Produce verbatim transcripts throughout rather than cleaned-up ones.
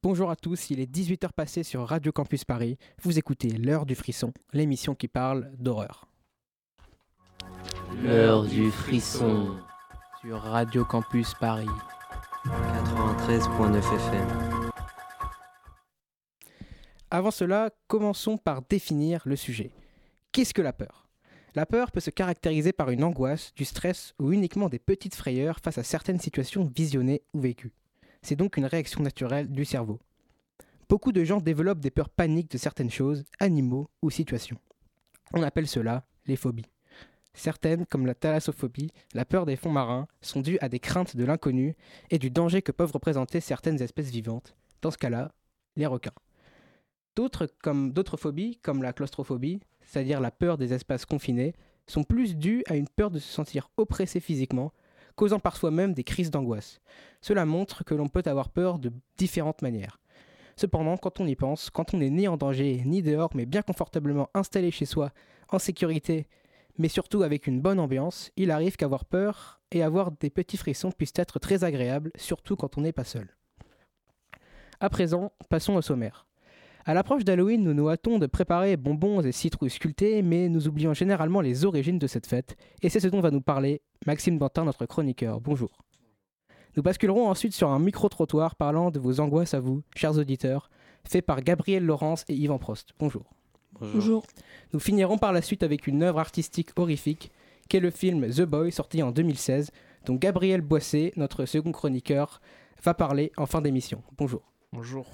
Bonjour à tous, il est dix-huit heures passées sur Radio Campus Paris. Vous écoutez L'heure du frisson, l'émission qui parle d'horreur. L'heure du frisson sur Radio Campus Paris quatre-vingt-treize virgule neuf F M. Avant cela, commençons par définir le sujet. Qu'est-ce que la peur ? La peur peut se caractériser par une angoisse, du stress ou uniquement des petites frayeurs face à certaines situations visionnées ou vécues. C'est donc une réaction naturelle du cerveau. Beaucoup de gens développent des peurs paniques de certaines choses, animaux ou situations. On appelle cela les phobies. Certaines, comme la thalassophobie, la peur des fonds marins, sont dues à des craintes de l'inconnu et du danger que peuvent représenter certaines espèces vivantes, dans ce cas-là, les requins. D'autres, comme, d'autres phobies, comme la claustrophobie, c'est-à-dire la peur des espaces confinés, sont plus dues à une peur de se sentir oppressé physiquement, causant parfois même des crises d'angoisse. Cela montre que l'on peut avoir peur de différentes manières. Cependant, quand on y pense, quand on n'est ni en danger, ni dehors, mais bien confortablement installé chez soi, en sécurité, mais surtout avec une bonne ambiance, il arrive qu'avoir peur et avoir des petits frissons puissent être très agréables, surtout quand on n'est pas seul. À présent, passons au sommaire. À l'approche d'Halloween, nous nous hâtons de préparer bonbons et citrouilles sculptés, mais nous oublions généralement les origines de cette fête, et c'est ce dont va nous parler Maxime Dantin, notre chroniqueur. Bonjour. Nous basculerons ensuite sur un micro-trottoir parlant de vos angoisses à vous, chers auditeurs, fait par Gabriel Laurence et Yvan Prost. Bonjour. Bonjour. Bonjour. Nous finirons par la suite avec une œuvre artistique horrifique, qu'est le film The Boy, sorti en deux mille seize, dont Gabriel Boissé, notre second chroniqueur, va parler en fin d'émission. Bonjour. Bonjour.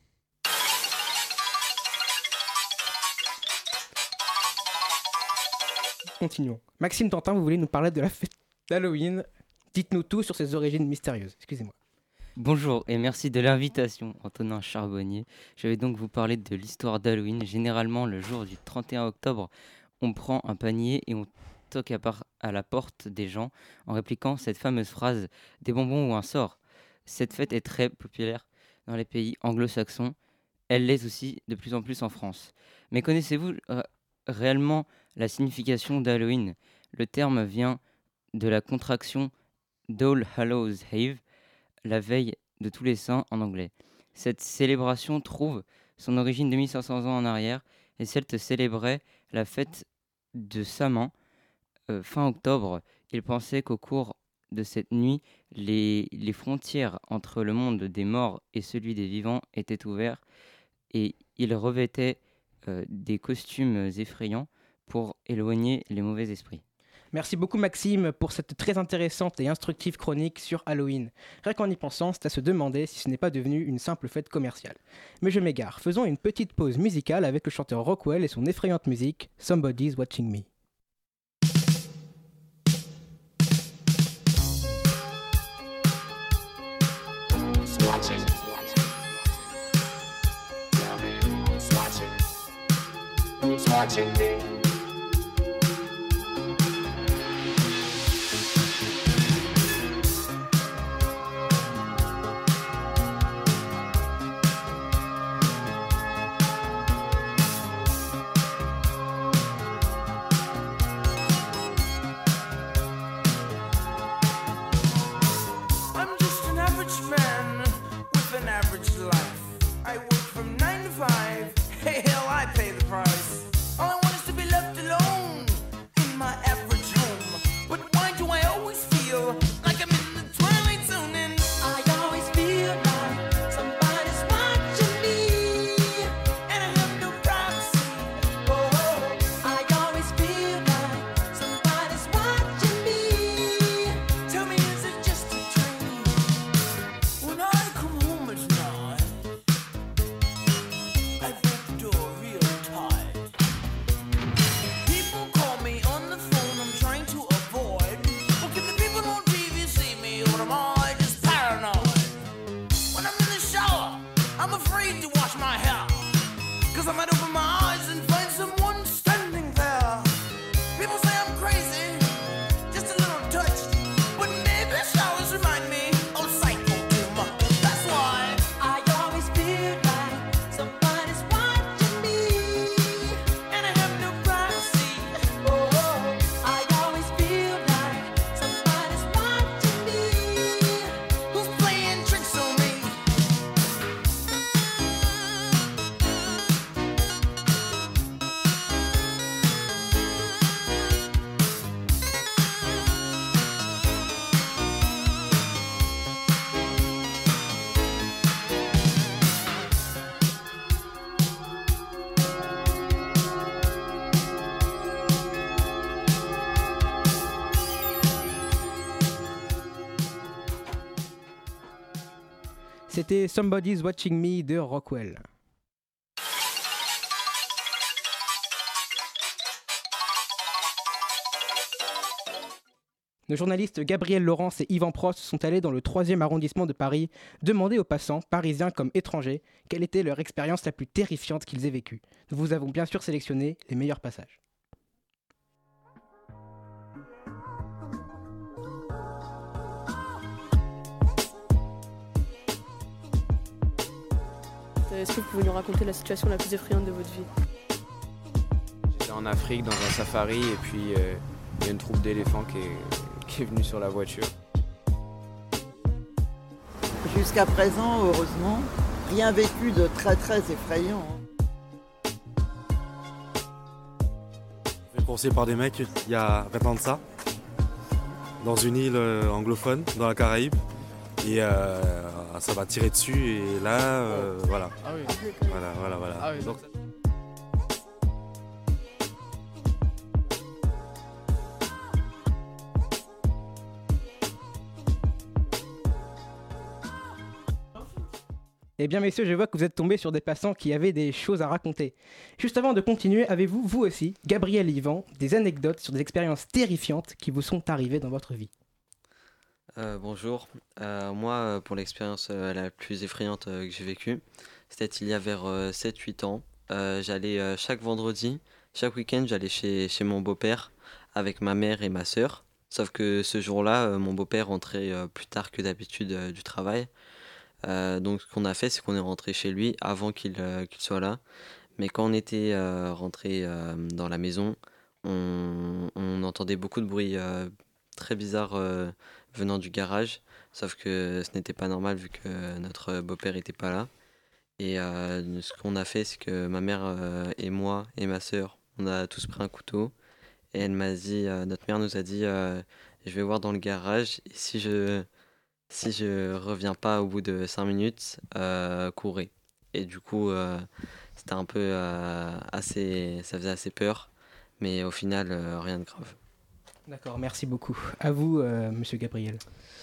Continuons. Maxime Dantin, vous voulez nous parler de la fête d'Halloween. Dites-nous tout sur ses origines mystérieuses. Excusez-moi. Bonjour et merci de l'invitation, Antonin Charbonnier. Je vais donc vous parler de l'histoire d'Halloween. Généralement, le jour du trente et un octobre, on prend un panier et on toque à, par- à la porte des gens en répliquant cette fameuse phrase « des bonbons ou un sort ». Cette fête est très populaire dans les pays anglo-saxons. Elle l'est aussi de plus en plus en France. Mais connaissez-vous euh, réellement la signification d'Halloween ? Le terme vient de la contraction d'All Hallows Eve, la veille de tous les saints en anglais. Cette célébration trouve son origine de mille cinq cents ans en arrière et Celtes célébraient la fête de Samhain euh, fin octobre. Ils pensaient qu'au cours de cette nuit, les, les frontières entre le monde des morts et celui des vivants étaient ouvertes et ils revêtaient euh, des costumes effrayants pour éloigner les mauvais esprits. Merci beaucoup Maxime pour cette très intéressante et instructive chronique sur Halloween. Rien qu'en y pensant, c'est à se demander si ce n'est pas devenu une simple fête commerciale. Mais je m'égare, faisons une petite pause musicale avec le chanteur Rockwell et son effrayante musique « Somebody's Watching Me ». Watching me. I'm just an average man with an average life. I work from nine to five. Hey, hell, I pay the price. All I want is to be loved. C'était Somebody's Watching Me de Rockwell. Nos journalistes Gabriel Laurence et Yvan Prost sont allés dans le troisième arrondissement de Paris demander aux passants, parisiens comme étrangers, quelle était leur expérience la plus terrifiante qu'ils aient vécue. Nous vous avons bien sûr sélectionné les meilleurs passages. Est-ce que vous pouvez nous raconter la situation la plus effrayante de votre vie? J'étais en Afrique dans un safari et puis euh, il y a une troupe d'éléphants qui est, qui est venue sur la voiture. Jusqu'à présent, heureusement, rien vécu de très très effrayant. J'ai été conseillé par des mecs il y a vingt ans de ça, dans une île euh, anglophone, dans la Caraïbe. Et euh, ça m'a tiré dessus et là, euh, voilà. Ah oui. Voilà, voilà, voilà. Ah oui. Donc, Eh bien messieurs, je vois que vous êtes tombés sur des passants qui avaient des choses à raconter. Juste avant de continuer, avez-vous, vous aussi, Gabriel et Yvan, des anecdotes sur des expériences terrifiantes qui vous sont arrivées dans votre vie? Euh, bonjour, Euh, moi euh, pour l'expérience euh, la plus effrayante euh, que j'ai vécue, c'était il y a vers euh, sept huit ans. Euh, j'allais euh, chaque vendredi, chaque week-end, j'allais chez, chez mon beau-père avec ma mère et ma sœur. Sauf que ce jour-là, euh, mon beau-père rentrait euh, plus tard que d'habitude euh, du travail. Euh, donc ce qu'on a fait, c'est qu'on est rentré chez lui avant qu'il euh, qu'il soit là. Mais quand on était euh, rentré euh, dans la maison, on, on entendait beaucoup de bruit euh, très bizarre euh, venant du garage. Sauf que ce n'était pas normal vu que notre beau-père n'était pas là. Et euh, ce qu'on a fait, c'est que ma mère euh, et moi et ma sœur, on a tous pris un couteau. Et elle m'a dit, euh, notre mère nous a dit, euh, je vais voir dans le garage. Et si je si je reviens pas au bout de cinq minutes, euh, courez. Et du coup, euh, c'était un peu euh, assez, ça faisait assez peur. Mais au final, euh, rien de grave. D'accord, merci beaucoup. À vous, euh, monsieur Gabriel.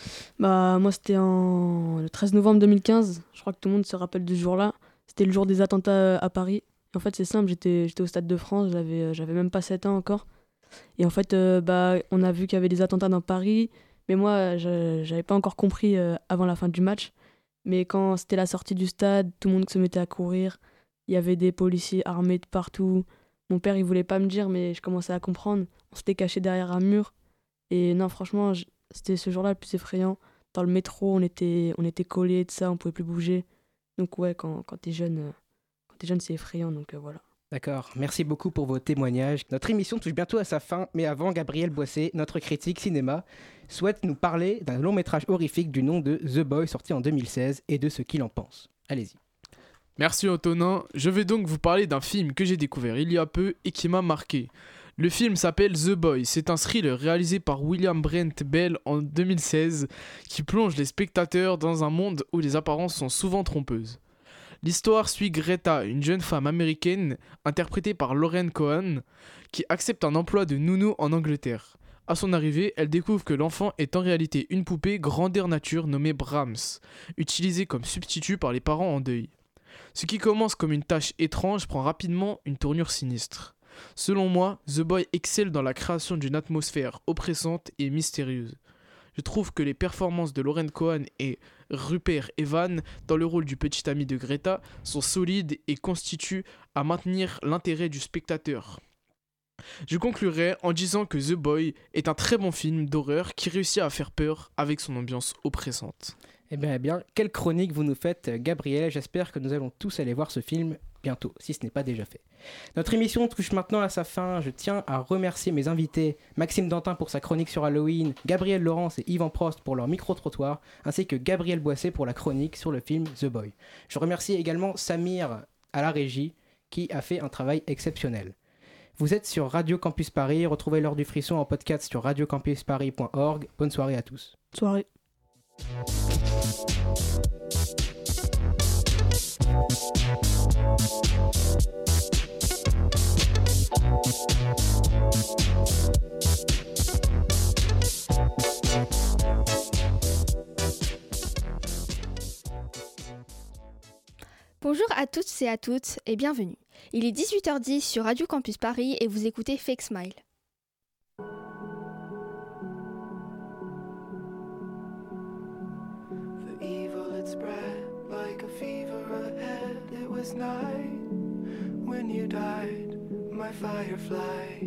Bah, moi, c'était en... le treize novembre deux mille quinze. Je crois que tout le monde se rappelle de ce jour-là. C'était le jour des attentats à Paris. Et en fait, c'est simple, j'étais, j'étais au Stade de France, j'avais, euh, j'avais même pas sept ans encore. Et en fait, euh, bah, on a vu qu'il y avait des attentats dans Paris. Mais moi, je, j'avais pas encore compris euh, avant la fin du match. Mais quand c'était la sortie du stade, tout le monde se mettait à courir. Il y avait des policiers armés de partout. Mon père, il voulait pas me dire, mais je commençais à comprendre. On s'était caché derrière un mur. Et non, franchement, je... c'était ce jour-là le plus effrayant. Dans le métro, on était, on était collés, de ça, on pouvait plus bouger. Donc ouais, quand, quand t'es jeune, euh, quand t'es jeune, c'est effrayant, donc euh, voilà. D'accord, merci beaucoup pour vos témoignages. Notre émission touche bientôt à sa fin, mais avant, Gabriel Boissé, notre critique cinéma, souhaite nous parler d'un long métrage horrifique du nom de The Boy, sorti en deux mille seize, et de ce qu'il en pense. Allez-y. Merci Antonin. Je vais donc vous parler d'un film que j'ai découvert il y a peu et qui m'a marqué. Le film s'appelle The Boy. C'est un thriller réalisé par William Brent Bell en deux mille seize qui plonge les spectateurs dans un monde où les apparences sont souvent trompeuses. L'histoire suit Greta, une jeune femme américaine interprétée par Lauren Cohan, qui accepte un emploi de nounou en Angleterre. À son arrivée, elle découvre que l'enfant est en réalité une poupée grandeur nature nommée Brahms, utilisée comme substitut par les parents en deuil. Ce qui commence comme une tâche étrange prend rapidement une tournure sinistre. Selon moi, The Boy excelle dans la création d'une atmosphère oppressante et mystérieuse. Je trouve que les performances de Lauren Cohan et Rupert Evan dans le rôle du petit ami de Greta sont solides et constituent à maintenir l'intérêt du spectateur. Je conclurai en disant que The Boy est un très bon film d'horreur qui réussit à faire peur avec son ambiance oppressante. Eh bien, eh bien, quelle chronique vous nous faites, Gabriel. J'espère que nous allons tous aller voir ce film bientôt, si ce n'est pas déjà fait. Notre émission touche maintenant à sa fin. Je tiens à remercier mes invités, Maxime Dantin pour sa chronique sur Halloween, Gabriel Laurence et Yvan Prost pour leur micro-trottoir, ainsi que Gabriel Boissé pour la chronique sur le film The Boy. Je remercie également Samir à la régie, qui a fait un travail exceptionnel. Vous êtes sur Radio Campus Paris, retrouvez l'heure du frisson en podcast sur radio campus paris point org. Bonne soirée à tous. Soirée. Bonjour à toutes et à toutes et bienvenue. Il est dix-huit heures dix sur Radio Campus Paris et vous écoutez Fake Smile. The evil it spread like a fever ahead. It was night when you died, my firefly.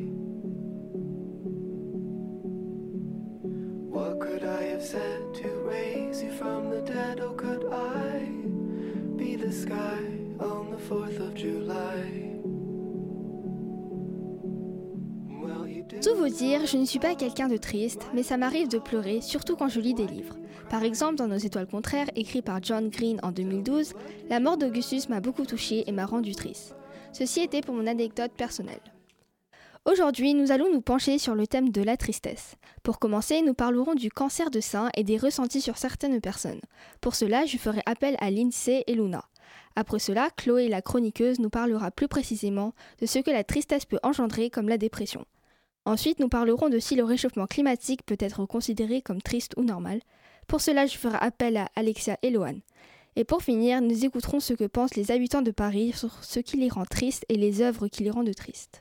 What could I have said to raise you from the dead? Oh, could I be the sky on the fourth of July? Well, you do. Tout vous dire, je ne suis pas quelqu'un de triste, mais ça m'arrive de pleurer, surtout quand je lis des livres. Par exemple, dans Nos étoiles contraires, écrit par John Green en deux mille douze, la mort d'Augustus m'a beaucoup touchée et m'a rendu triste. Ceci était pour mon anecdote personnelle. Aujourd'hui, nous allons nous pencher sur le thème de la tristesse. Pour commencer, nous parlerons du cancer de sein et des ressentis sur certaines personnes. Pour cela, je ferai appel à Lindsay et Luna. Après cela, Chloé, la chroniqueuse, nous parlera plus précisément de ce que la tristesse peut engendrer comme la dépression. Ensuite, nous parlerons de si le réchauffement climatique peut être considéré comme triste ou normal. Pour cela, je ferai appel à Alexia et Lohan. Et pour finir, nous écouterons ce que pensent les habitants de Paris sur ce qui les rend tristes et les œuvres qui les rendent tristes.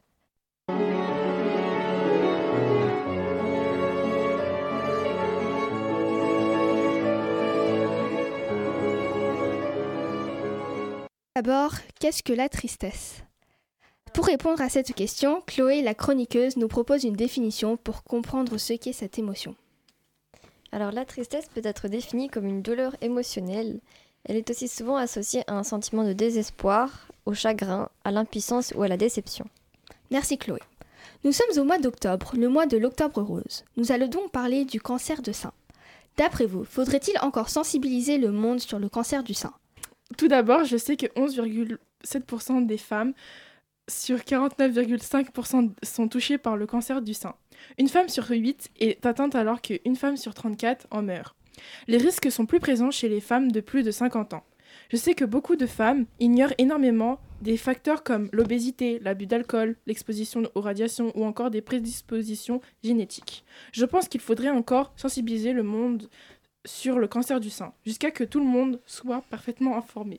D'abord, qu'est-ce que la tristesse ? Pour répondre à cette question, Chloé, la chroniqueuse, nous propose une définition pour comprendre ce qu'est cette émotion. Alors la tristesse peut être définie comme une douleur émotionnelle. Elle est aussi souvent associée à un sentiment de désespoir, au chagrin, à l'impuissance ou à la déception. Merci Chloé. Nous sommes au mois d'octobre, le mois de l'octobre rose. Nous allons donc parler du cancer de sein. D'après vous, faudrait-il encore sensibiliser le monde sur le cancer du sein ? Tout d'abord, je sais que onze virgule sept pour cent des femmes sur quarante-neuf virgule cinq pour cent sont touchées par le cancer du sein. Une femme sur huit est atteinte alors qu'une femme sur trente-quatre en meurt. Les risques sont plus présents chez les femmes de plus de cinquante ans. Je sais que beaucoup de femmes ignorent énormément des facteurs comme l'obésité, l'abus d'alcool, l'exposition aux radiations ou encore des prédispositions génétiques. Je pense qu'il faudrait encore sensibiliser le monde sur le cancer du sein, jusqu'à que tout le monde soit parfaitement informé.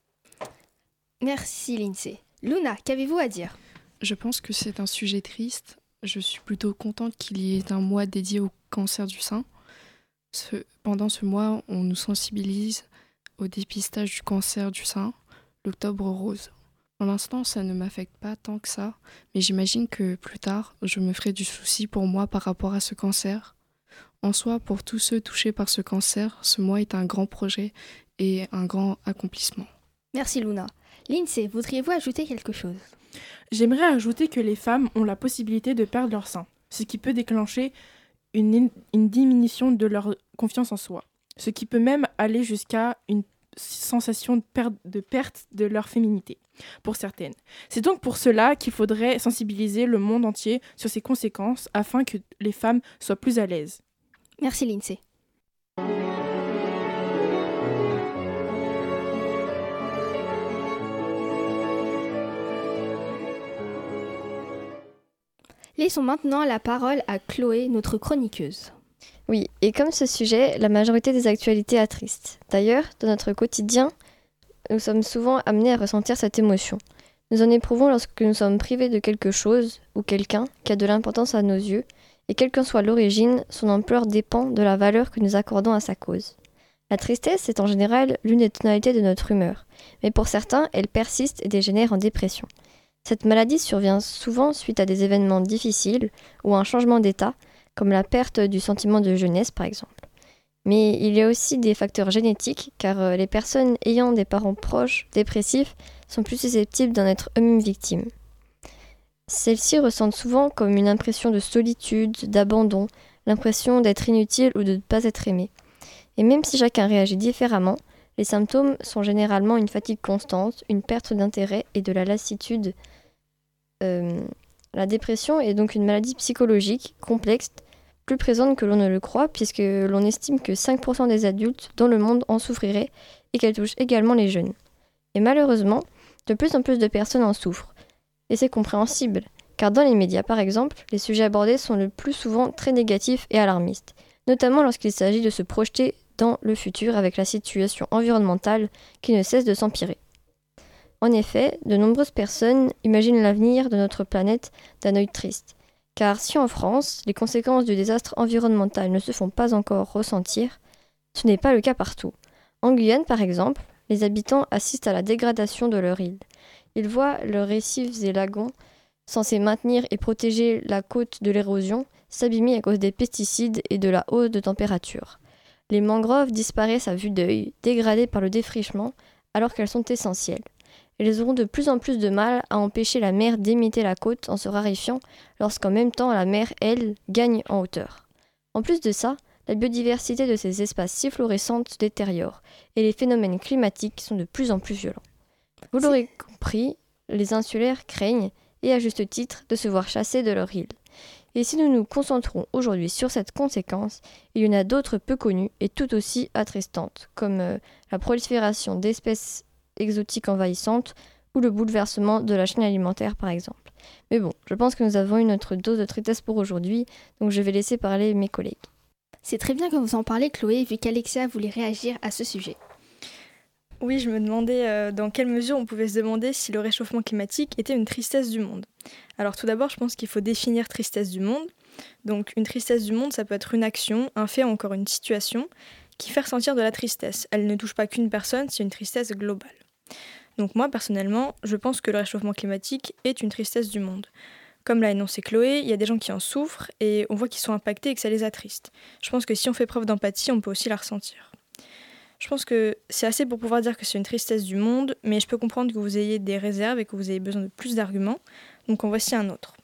Merci Lindsay. Luna, qu'avez-vous à dire ? Je pense que c'est un sujet triste. Je suis plutôt contente qu'il y ait un mois dédié au cancer du sein. Ce, pendant ce mois, on nous sensibilise au dépistage du cancer du sein, l'octobre rose. Pour l'instant, ça ne m'affecte pas tant que ça, mais j'imagine que plus tard, je me ferai du souci pour moi par rapport à ce cancer. En soi, pour tous ceux touchés par ce cancer, ce mois est un grand projet et un grand accomplissement. Merci Luna. Lindsay, voudriez-vous ajouter quelque chose ? J'aimerais ajouter que les femmes ont la possibilité de perdre leur sein, ce qui peut déclencher une, une diminution de leur confiance en soi, ce qui peut même aller jusqu'à une sensation de perte de, perte de leur féminité, pour certaines. C'est donc pour cela qu'il faudrait sensibiliser le monde entier sur ces conséquences afin que les femmes soient plus à l'aise. Merci Lindsay. Laissons maintenant la parole à Chloé, notre chroniqueuse. Oui, et comme ce sujet, la majorité des actualités attristent. D'ailleurs, dans notre quotidien, nous sommes souvent amenés à ressentir cette émotion. Nous en éprouvons lorsque nous sommes privés de quelque chose ou quelqu'un qui a de l'importance à nos yeux, et quelle qu'en soit l'origine, son ampleur dépend de la valeur que nous accordons à sa cause. La tristesse est en général l'une des tonalités de notre humeur, mais pour certains, elle persiste et dégénère en dépression. Cette maladie survient souvent suite à des événements difficiles ou à un changement d'état, comme la perte du sentiment de jeunesse par exemple. Mais il y a aussi des facteurs génétiques, car les personnes ayant des parents proches dépressifs sont plus susceptibles d'en être eux-mêmes victimes. Celles-ci ressentent souvent comme une impression de solitude, d'abandon, l'impression d'être inutile ou de ne pas être aimé. Et même si chacun réagit différemment, les symptômes sont généralement une fatigue constante, une perte d'intérêt et de la lassitude. Euh, la dépression est donc une maladie psychologique complexe, plus présente que l'on ne le croit, puisque l'on estime que cinq pour cent des adultes dans le monde en souffriraient et qu'elle touche également les jeunes. Et malheureusement, de plus en plus de personnes en souffrent. Et c'est compréhensible, car dans les médias par exemple, les sujets abordés sont le plus souvent très négatifs et alarmistes, notamment lorsqu'il s'agit de se projeter dans le futur avec la situation environnementale qui ne cesse de s'empirer. En effet, de nombreuses personnes imaginent l'avenir de notre planète d'un œil triste. Car si en France, les conséquences du désastre environnemental ne se font pas encore ressentir, ce n'est pas le cas partout. En Guyane, par exemple, les habitants assistent à la dégradation de leur île. Ils voient leurs récifs et lagons, censés maintenir et protéger la côte de l'érosion, s'abîmer à cause des pesticides et de la hausse de température. Les mangroves disparaissent à vue d'œil, dégradées par le défrichement, alors qu'elles sont essentielles. Elles auront de plus en plus de mal à empêcher la mer d'imiter la côte en se raréfiant, lorsqu'en même temps la mer, elle, gagne en hauteur. En plus de ça, la biodiversité de ces espaces si fluorescents se détériore, et les phénomènes climatiques sont de plus en plus violents. Vous l'aurez compris, les insulaires craignent, et à juste titre, de se voir chassés de leur île. Et si nous nous concentrons aujourd'hui sur cette conséquence, il y en a d'autres peu connues et tout aussi attristantes, comme euh, la prolifération d'espèces exotiques envahissantes ou le bouleversement de la chaîne alimentaire par exemple. Mais bon, je pense que nous avons eu notre dose de tristesse pour aujourd'hui, donc je vais laisser parler mes collègues. C'est très bien que vous en parlez, Chloé, vu qu'Alexia voulait réagir à ce sujet. Oui, je me demandais euh, dans quelle mesure on pouvait se demander si le réchauffement climatique était une tristesse du monde. Alors tout d'abord, je pense qu'il faut définir tristesse du monde. Donc une tristesse du monde, ça peut être une action, un fait ou encore une situation qui fait ressentir de la tristesse. Elle ne touche pas qu'une personne, c'est une tristesse globale. Donc moi, personnellement, je pense que le réchauffement climatique est une tristesse du monde. Comme l'a énoncé Chloé, il y a des gens qui en souffrent et on voit qu'ils sont impactés et que ça les attriste. Je pense que si on fait preuve d'empathie, on peut aussi la ressentir. Je pense que c'est assez pour pouvoir dire que c'est une tristesse du monde, mais je peux comprendre que vous ayez des réserves et que vous ayez besoin de plus d'arguments, donc en voici un autre.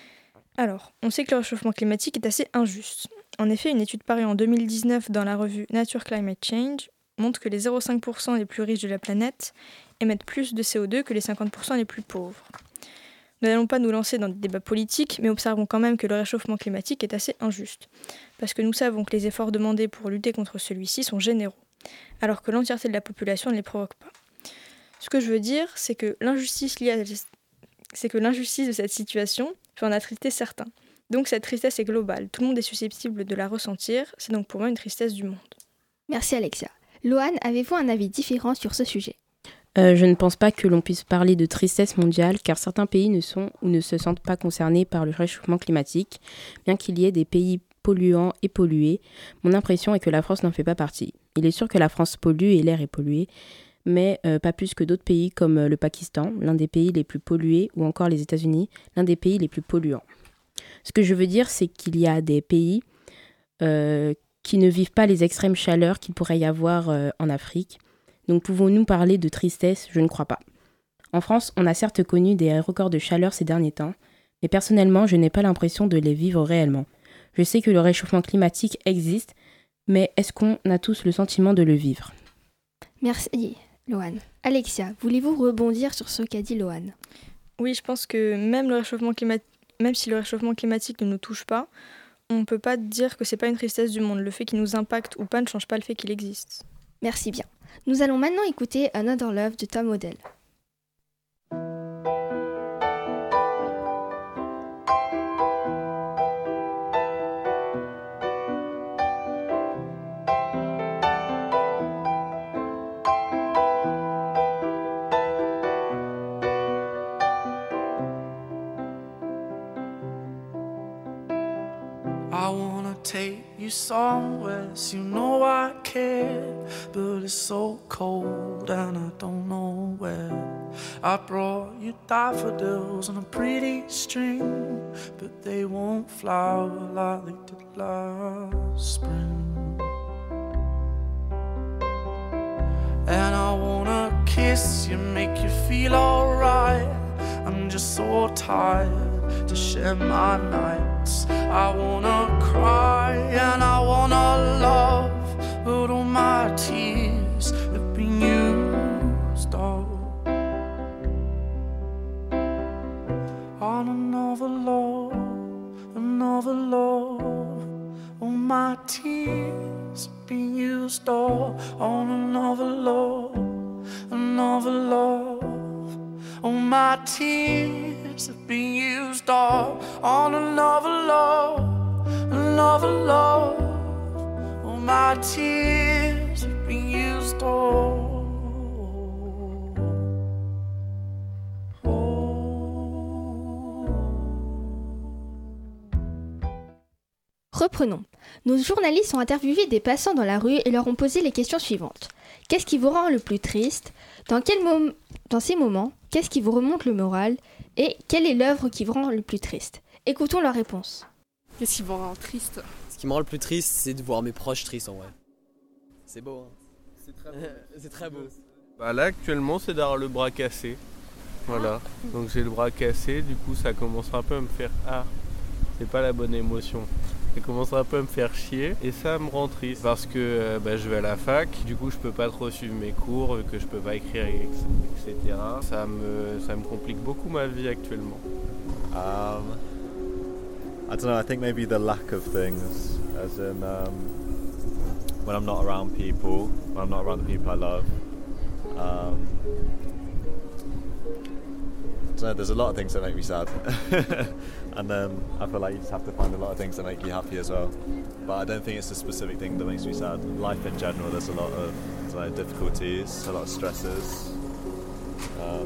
Alors, on sait que le réchauffement climatique est assez injuste. En effet, une étude parue en deux mille dix-neuf dans la revue Nature Climate Change montre que les zéro virgule cinq pour cent les plus riches de la planète émettent plus de C O deux que les cinquante pour cent les plus pauvres. Nous n'allons pas nous lancer dans des débats politiques, mais observons quand même que le réchauffement climatique est assez injuste, parce que nous savons que les efforts demandés pour lutter contre celui-ci sont généraux, alors que l'entièreté de la population ne les provoque pas. Ce que je veux dire, c'est que l'injustice liée à... c'est que l'injustice de cette situation peut en attrister certains. Donc cette tristesse est globale, tout le monde est susceptible de la ressentir, c'est donc pour moi une tristesse du monde. Merci Alexia. Loane, avez-vous un avis différent sur ce sujet ? Euh, je ne pense pas que l'on puisse parler de tristesse mondiale car certains pays ne sont ou ne se sentent pas concernés par le réchauffement climatique, bien qu'il y ait des pays polluants et pollués. Mon impression est que la France n'en fait pas partie. Il est sûr que la France pollue et l'air est pollué, mais euh, pas plus que d'autres pays comme euh, le Pakistan, l'un des pays les plus pollués, ou encore les États-Unis, l'un des pays les plus polluants. Ce que je veux dire, c'est qu'il y a des pays euh, qui ne vivent pas les extrêmes chaleurs qu'il pourrait y avoir euh, en Afrique. Donc pouvons-nous parler de tristesse ? Je ne crois pas. En France, on a certes connu des records de chaleur ces derniers temps, mais personnellement, je n'ai pas l'impression de les vivre réellement. Je sais que le réchauffement climatique existe, mais est-ce qu'on a tous le sentiment de le vivre ? Merci, Loane. Alexia, voulez-vous rebondir sur ce qu'a dit Loane ? Oui, je pense que même, le réchauffement climat... même si le réchauffement climatique ne nous touche pas, on ne peut pas dire que c'est pas une tristesse du monde. Le fait qu'il nous impacte ou pas ne change pas le fait qu'il existe. Merci bien. Nous allons maintenant écouter Another Love de Tom Odell. I wanna take you somewhere, so you know I care, but it's so cold and I don't know where. I brought you daffodils on a pretty string, but they won't flower like they did last spring. And I wanna kiss you, make you feel alright. I'm just so tired to share my nights. I wanna cry and I wanna love, but all my tears have been used up on another love, another love. All my tears have been used up on another love, another love. All my tears have been used up on another love, another love. All my tears have been used up. reprenons. Nos journalistes ont interviewé des passants dans la rue et leur ont posé les questions suivantes. Qu'est-ce qui vous rend le plus triste ? Dans, quel mom- Dans ces moments, qu'est-ce qui vous remonte le moral ? Et quelle est l'œuvre qui vous rend le plus triste ? Écoutons leurs réponses. Qu'est-ce qui me rend triste ? Ce qui me rend le plus triste, c'est de voir mes proches tristes en vrai. C'est beau, hein. C'est très beau. C'est très beau. Bah là, actuellement, c'est d'avoir le bras cassé. Voilà. Donc j'ai le bras cassé, du coup, ça commence un peu à me faire... Ah, c'est pas la bonne émotion. Ça commence un peu à me faire chier et ça me rend triste parce que euh, bah, je vais à la fac, du coup je peux pas trop suivre mes cours, que je peux pas écrire, et cetera. Ça me, ça me complique beaucoup ma vie actuellement. Um, I don't know, I think maybe the lack of things, as in um, when I'm not around people, when I'm not around the people I love. Um, I don't know, there's a lot of things that make me sad. And then I feel like you just have to find a lot of things that make you happy as well. But I don't think it's a specific thing that makes me sad. Life in general, there's a lot of I don't know, difficulties, a lot of stresses. Um,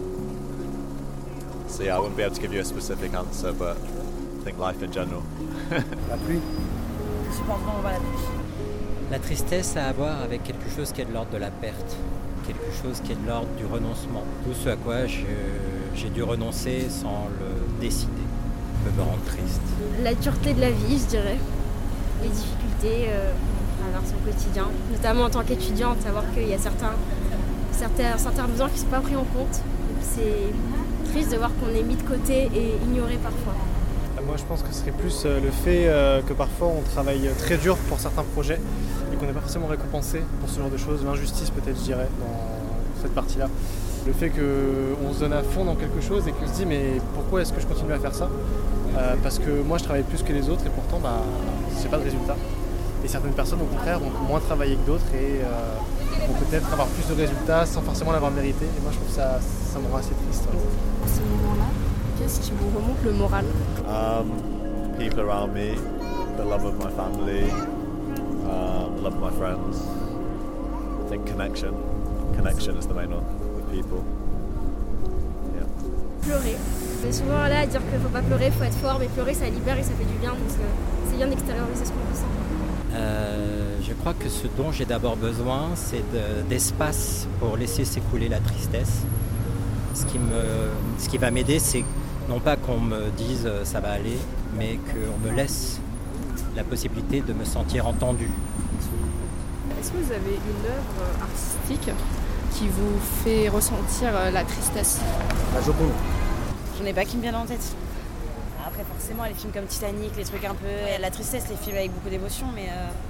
so yeah, I wouldn't be able to give you a specific answer, but I think life in general. La pluie. Je supporte vraiment pas la pluie. La tristesse a à voir avec quelque chose qui est de l'ordre de la perte, quelque chose qui est de l'ordre du renoncement. Tout ce à quoi je, j'ai dû renoncer sans le décider peut me rendre triste. La dureté de la vie, je dirais. Les difficultés euh, qu'on traverse au quotidien, notamment en tant qu'étudiante, savoir qu'il y a certains, certains, certains besoins qui ne sont pas pris en compte. C'est triste de voir qu'on est mis de côté et ignoré parfois. Moi je pense que ce serait plus le fait que parfois on travaille très dur pour certains projets et qu'on n'est pas forcément récompensé pour ce genre de choses. L'injustice peut-être je dirais dans cette partie-là. Le fait qu'on se donne à fond dans quelque chose et qu'on se dit mais pourquoi est-ce que je continue à faire ça ? euh, Parce que moi je travaille plus que les autres et pourtant bah, j'ai pas de résultat. Et certaines personnes au contraire ont moins travaillé que d'autres et euh, vont peut-être avoir plus de résultats sans forcément l'avoir mérité. Et moi je trouve que ça, ça me rend assez triste. Ouais. Ce moment-là, qu'est-ce qui vous remonte le moral ? Um, people around me, the love of my family, um, the love of my friends. I think connection. Connection is the main one with people. Yeah. Pleurer. On est souvent là à dire qu'il ne faut pas pleurer, il faut être fort, mais pleurer ça libère et ça fait du bien, donc euh, c'est bien d'extérioriser ce qu'on ressent. Euh, je crois que ce dont j'ai d'abord besoin, c'est de, d'espace pour laisser s'écouler la tristesse. Ce qui, me, ce qui va m'aider, c'est non pas qu'on me dise euh, ça va aller, mais qu'on me laisse la possibilité de me sentir entendu. Est-ce que vous avez une œuvre artistique qui vous fait ressentir la tristesse ? La Joconde. J'en ai pas qui me viennent en tête. Après forcément les films comme Titanic, les trucs un peu... La tristesse, les films avec beaucoup d'émotion, mais...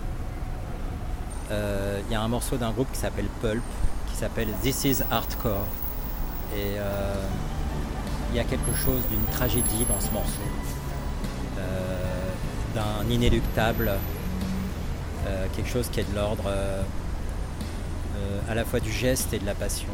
Il euh... euh, y a un morceau d'un groupe qui s'appelle Pulp, qui s'appelle This is Hardcore. Et il euh, y a quelque chose d'une tragédie dans ce morceau, euh, d'un inéluctable, euh, quelque chose qui est de l'ordre euh, euh, à la fois du geste et de la passion.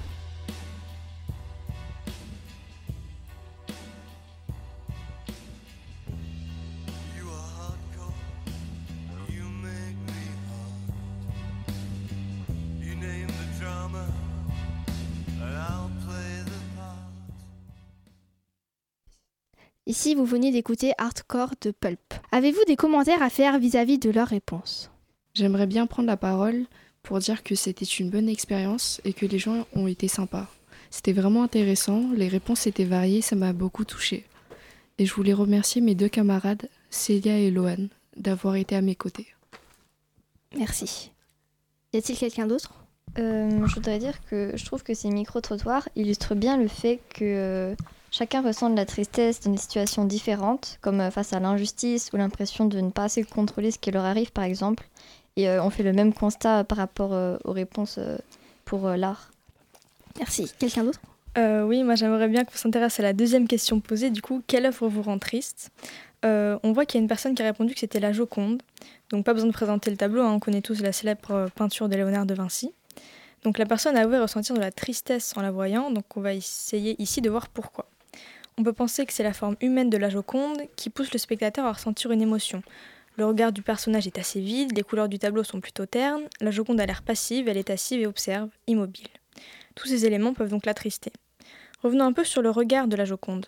Ici, vous venez d'écouter Hardcore de Pulp. Avez-vous des commentaires à faire vis-à-vis de leurs réponses ? J'aimerais bien prendre la parole pour dire que c'était une bonne expérience et que les gens ont été sympas. C'était vraiment intéressant, les réponses étaient variées, ça m'a beaucoup touchée. Et je voulais remercier mes deux camarades, Célia et Loane, d'avoir été à mes côtés. Merci. Y a-t-il quelqu'un d'autre ? euh, Je voudrais dire que je trouve que ces micro-trottoirs illustrent bien le fait que... Euh, Chacun ressent de la tristesse dans des situations différentes, comme face à l'injustice ou l'impression de ne pas assez contrôler ce qui leur arrive, par exemple. Et euh, on fait le même constat par rapport euh, aux réponses euh, pour euh, l'art. Merci. Quelqu'un d'autre ? euh, Oui, moi j'aimerais bien qu'on s'intéresse à la deuxième question posée. Du coup, quelle œuvre vous rend triste ? euh, On voit qu'il y a une personne qui a répondu que c'était la Joconde. Donc pas besoin de présenter le tableau, hein, on connaît tous la célèbre peinture de Léonard de Vinci. Donc la personne a avoué ressentir de la tristesse en la voyant, donc on va essayer ici de voir pourquoi. On peut penser que c'est la forme humaine de la Joconde qui pousse le spectateur à ressentir une émotion. Le regard du personnage est assez vide, les couleurs du tableau sont plutôt ternes, la Joconde a l'air passive, elle est passive et observe, immobile. Tous ces éléments peuvent donc l'attrister. Revenons un peu sur le regard de la Joconde.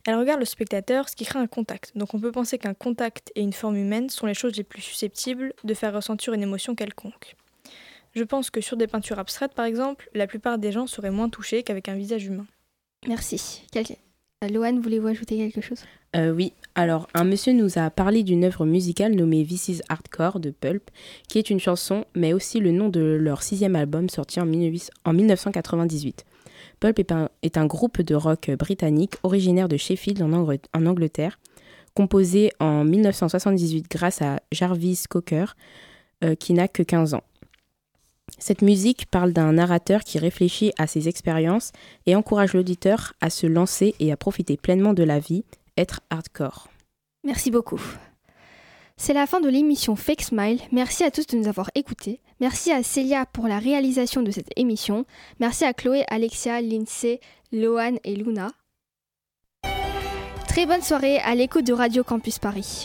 Elle regarde le spectateur, ce qui crée un contact. Donc on peut penser qu'un contact et une forme humaine sont les choses les plus susceptibles de faire ressentir une émotion quelconque. Je pense que sur des peintures abstraites, par exemple, la plupart des gens seraient moins touchés qu'avec un visage humain. Merci. Quelqu'un... Loane, voulez-vous ajouter quelque chose ? Euh, oui, alors un monsieur nous a parlé d'une œuvre musicale nommée This is Hardcore de Pulp, qui est une chanson, mais aussi le nom de leur sixième album sorti en dix-neuf cent quatre-vingt-dix-huit. Pulp est un, est un groupe de rock britannique originaire de Sheffield en, Angr- en Angleterre, composé en dix-neuf cent soixante-dix-huit grâce à Jarvis Cocker, euh, qui n'a que quinze ans. Cette musique parle d'un narrateur qui réfléchit à ses expériences et encourage l'auditeur à se lancer et à profiter pleinement de la vie, être hardcore. Merci beaucoup. C'est la fin de l'émission Fake Smile. Merci à tous de nous avoir écoutés. Merci à Célia pour la réalisation de cette émission. Merci à Chloé, Alexia, Lindsay, Loane et Luna. Très bonne soirée à l'écoute de Radio Campus Paris.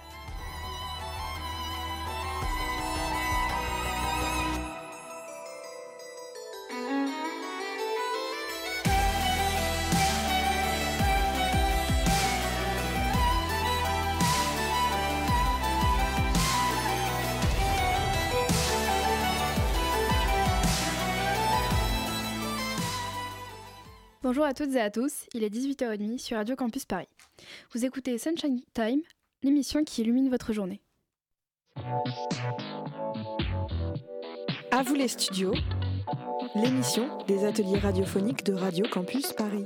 Bonjour à toutes et à tous, il est dix-huit heures trente sur Radio Campus Paris. Vous écoutez Sunshine Time, l'émission qui illumine votre journée. À vous les studios, l'émission des ateliers radiophoniques de Radio Campus Paris.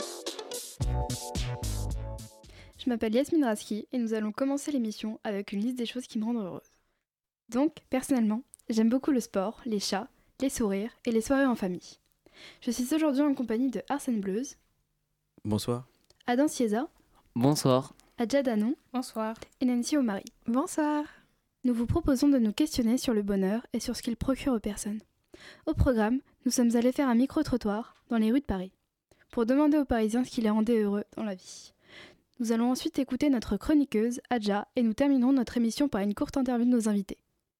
Je m'appelle Yasmine Raski et nous allons commencer l'émission avec une liste des choses qui me rendent heureuse. Donc, personnellement, j'aime beaucoup le sport, les chats, les sourires et les soirées en famille. Je suis aujourd'hui en compagnie de Arsène Bleuze. Bonsoir. Adam Cieza. Bonsoir. Adja Danon. Bonsoir. Et Nancy Omari. Bonsoir. Nous vous proposons de nous questionner sur le bonheur et sur ce qu'il procure aux personnes. Au programme, nous sommes allés faire un micro-trottoir dans les rues de Paris pour demander aux Parisiens ce qui les rendait heureux dans la vie. Nous allons ensuite écouter notre chroniqueuse, Adja, et nous terminerons notre émission par une courte interview de nos invités.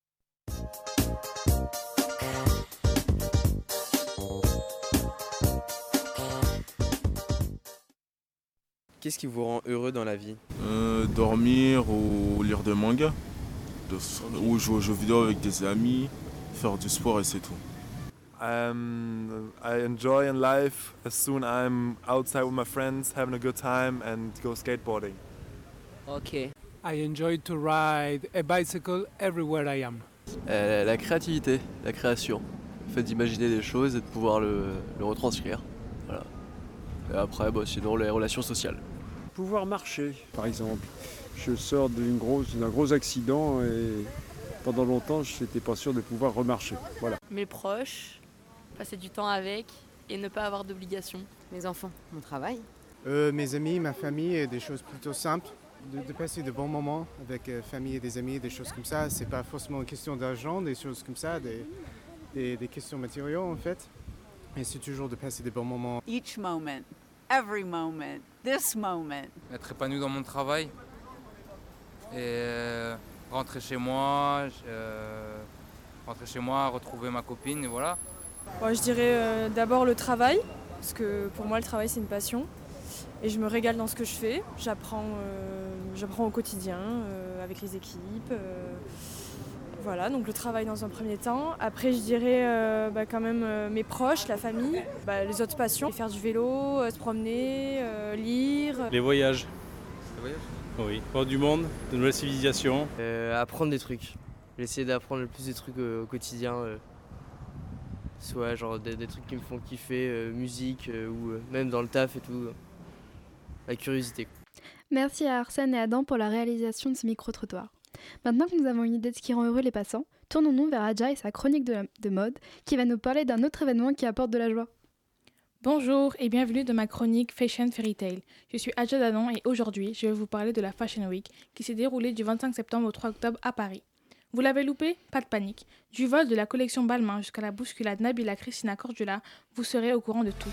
Qu'est-ce qui vous rend heureux dans la vie ? euh, Dormir ou lire des mangas, de, ou jouer aux jeux vidéo avec des amis, faire du sport et c'est tout. Um, I enjoy in life as soon as I'm outside with my friends, having a good time and go skateboarding. Okay. I enjoy to ride a bicycle everywhere I am. Euh, la créativité, la création, le fait d'imaginer des choses et de pouvoir le, le retranscrire. Voilà. Et après, bah, sinon les relations sociales. Pouvoir marcher, par exemple. Je sors d'une grosse, d'un gros accident et pendant longtemps, je n'étais pas sûr de pouvoir remarcher. Voilà. Mes proches, passer du temps avec et ne pas avoir d'obligations. Mes enfants, mon travail. Euh, mes amis, ma famille, des choses plutôt simples. De, de passer de bons moments avec euh, famille et des amis, des choses comme ça. C'est pas forcément une question d'argent, des choses comme ça, des, des, des questions matérielles en fait. Et c'est toujours de passer des bons moments. Each moment, every moment, this moment. Être épanoui dans mon travail et euh, rentrer chez moi, euh, rentrer chez moi, retrouver ma copine et voilà. Bon, je dirais euh, d'abord le travail, parce que pour moi le travail c'est une passion. Et je me régale dans ce que je fais, j'apprends, euh, j'apprends au quotidien euh, avec les équipes. Euh, voilà, donc le travail dans un premier temps. Après je dirais euh, bah, quand même euh, mes proches, la famille, bah, les autres passions, faire du vélo, euh, se promener, euh, lire. Les voyages. Les voyages ? Oui, voir du monde, de nouvelles civilisations. Euh, apprendre des trucs. J'essaie d'apprendre le plus de trucs euh, au quotidien. Euh, soit genre des, des trucs qui me font kiffer, euh, musique euh, ou euh, même dans le taf et tout. La curiosité. Merci à Arsène et Adam pour la réalisation de ce micro-trottoir. Maintenant que nous avons une idée de ce qui rend heureux les passants, tournons-nous vers Adja et sa chronique de, la, de mode qui va nous parler d'un autre événement qui apporte de la joie. Bonjour et bienvenue dans ma chronique Fashion Fairy Tale. Je suis Adja Danon et aujourd'hui je vais vous parler de la Fashion Week qui s'est déroulée du vingt-cinq septembre au trois octobre à Paris. Vous l'avez loupé ? Pas de panique. Du vol de la collection Balmain jusqu'à la bousculade Nabila Christina Cordula, vous serez au courant de tout.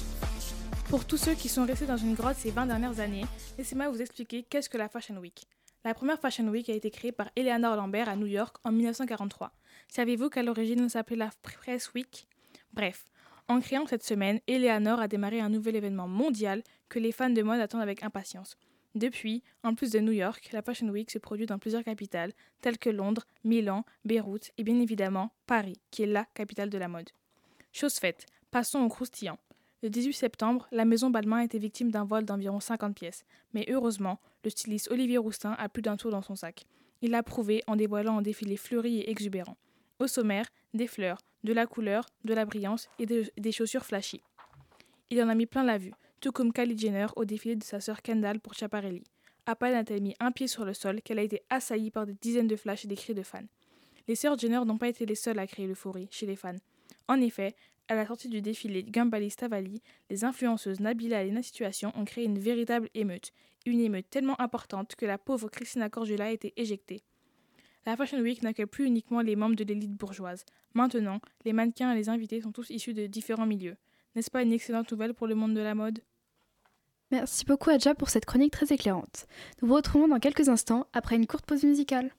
Pour tous ceux qui sont restés dans une grotte ces vingt dernières années, laissez-moi vous expliquer qu'est-ce que la Fashion Week. La première Fashion Week a été créée par Eleanor Lambert à New York en dix-neuf cent quarante-trois. Saviez-vous qu'à l'origine elle s'appelait la Press Week ? Bref, en créant cette semaine, Eleanor a démarré un nouvel événement mondial que les fans de mode attendent avec impatience. Depuis, en plus de New York, la Fashion Week se produit dans plusieurs capitales, telles que Londres, Milan, Beyrouth et bien évidemment Paris, qui est la capitale de la mode. Chose faite, passons au croustillant. Le dix-huit septembre, la maison Balmain a été victime d'un vol d'environ cinquante pièces. Mais heureusement, le styliste Olivier Rousteing a plus d'un tour dans son sac. Il l'a prouvé en dévoilant un défilé fleuri et exubérant. Au sommaire, des fleurs, de la couleur, de la brillance et de, des chaussures flashy. Il en a mis plein la vue, tout comme Kylie Jenner au défilé de sa sœur Kendall pour Schiaparelli. À peine a-t-elle mis un pied sur le sol qu'elle a été assaillie par des dizaines de flashs et des cris de fans. Les sœurs Jenner n'ont pas été les seules à créer l'euphorie chez les fans. En effet, à la sortie du défilé Gambali Stavali, les influenceuses Nabila et Lena Situation ont créé une véritable émeute. Une émeute tellement importante que la pauvre Christina Cordula a été éjectée. La Fashion Week n'accueille plus uniquement les membres de l'élite bourgeoise. Maintenant, les mannequins et les invités sont tous issus de différents milieux. N'est-ce pas une excellente nouvelle pour le monde de la mode ? Merci beaucoup Adja pour cette chronique très éclairante. Nous vous retrouvons dans quelques instants après une courte pause musicale.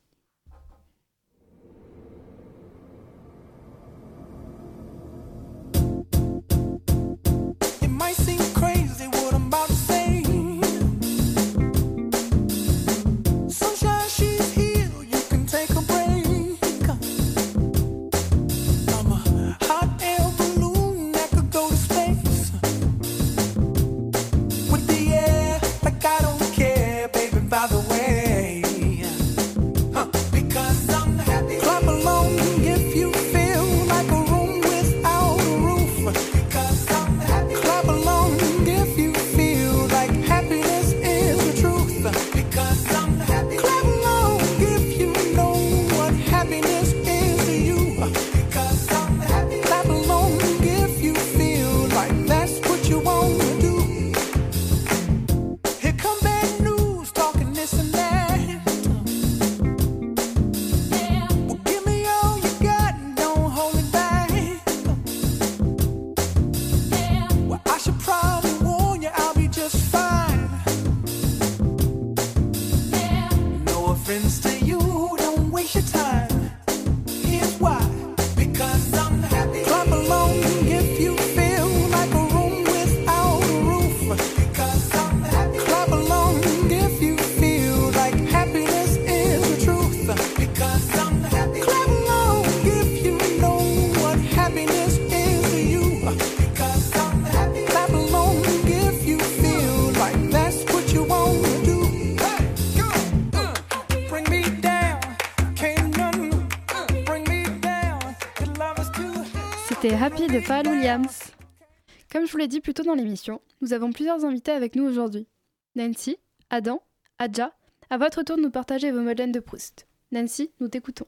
C'était Happy de Pharrell Williams. Comme je vous l'ai dit plus tôt dans l'émission, nous avons plusieurs invités avec nous aujourd'hui. Nancy, Adam, Adja, à votre tour de nous partager vos Madeleines de Proust. Nancy, nous t'écoutons.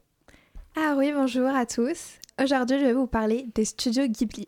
Ah oui, bonjour à tous. Aujourd'hui, je vais vous parler des studios Ghibli.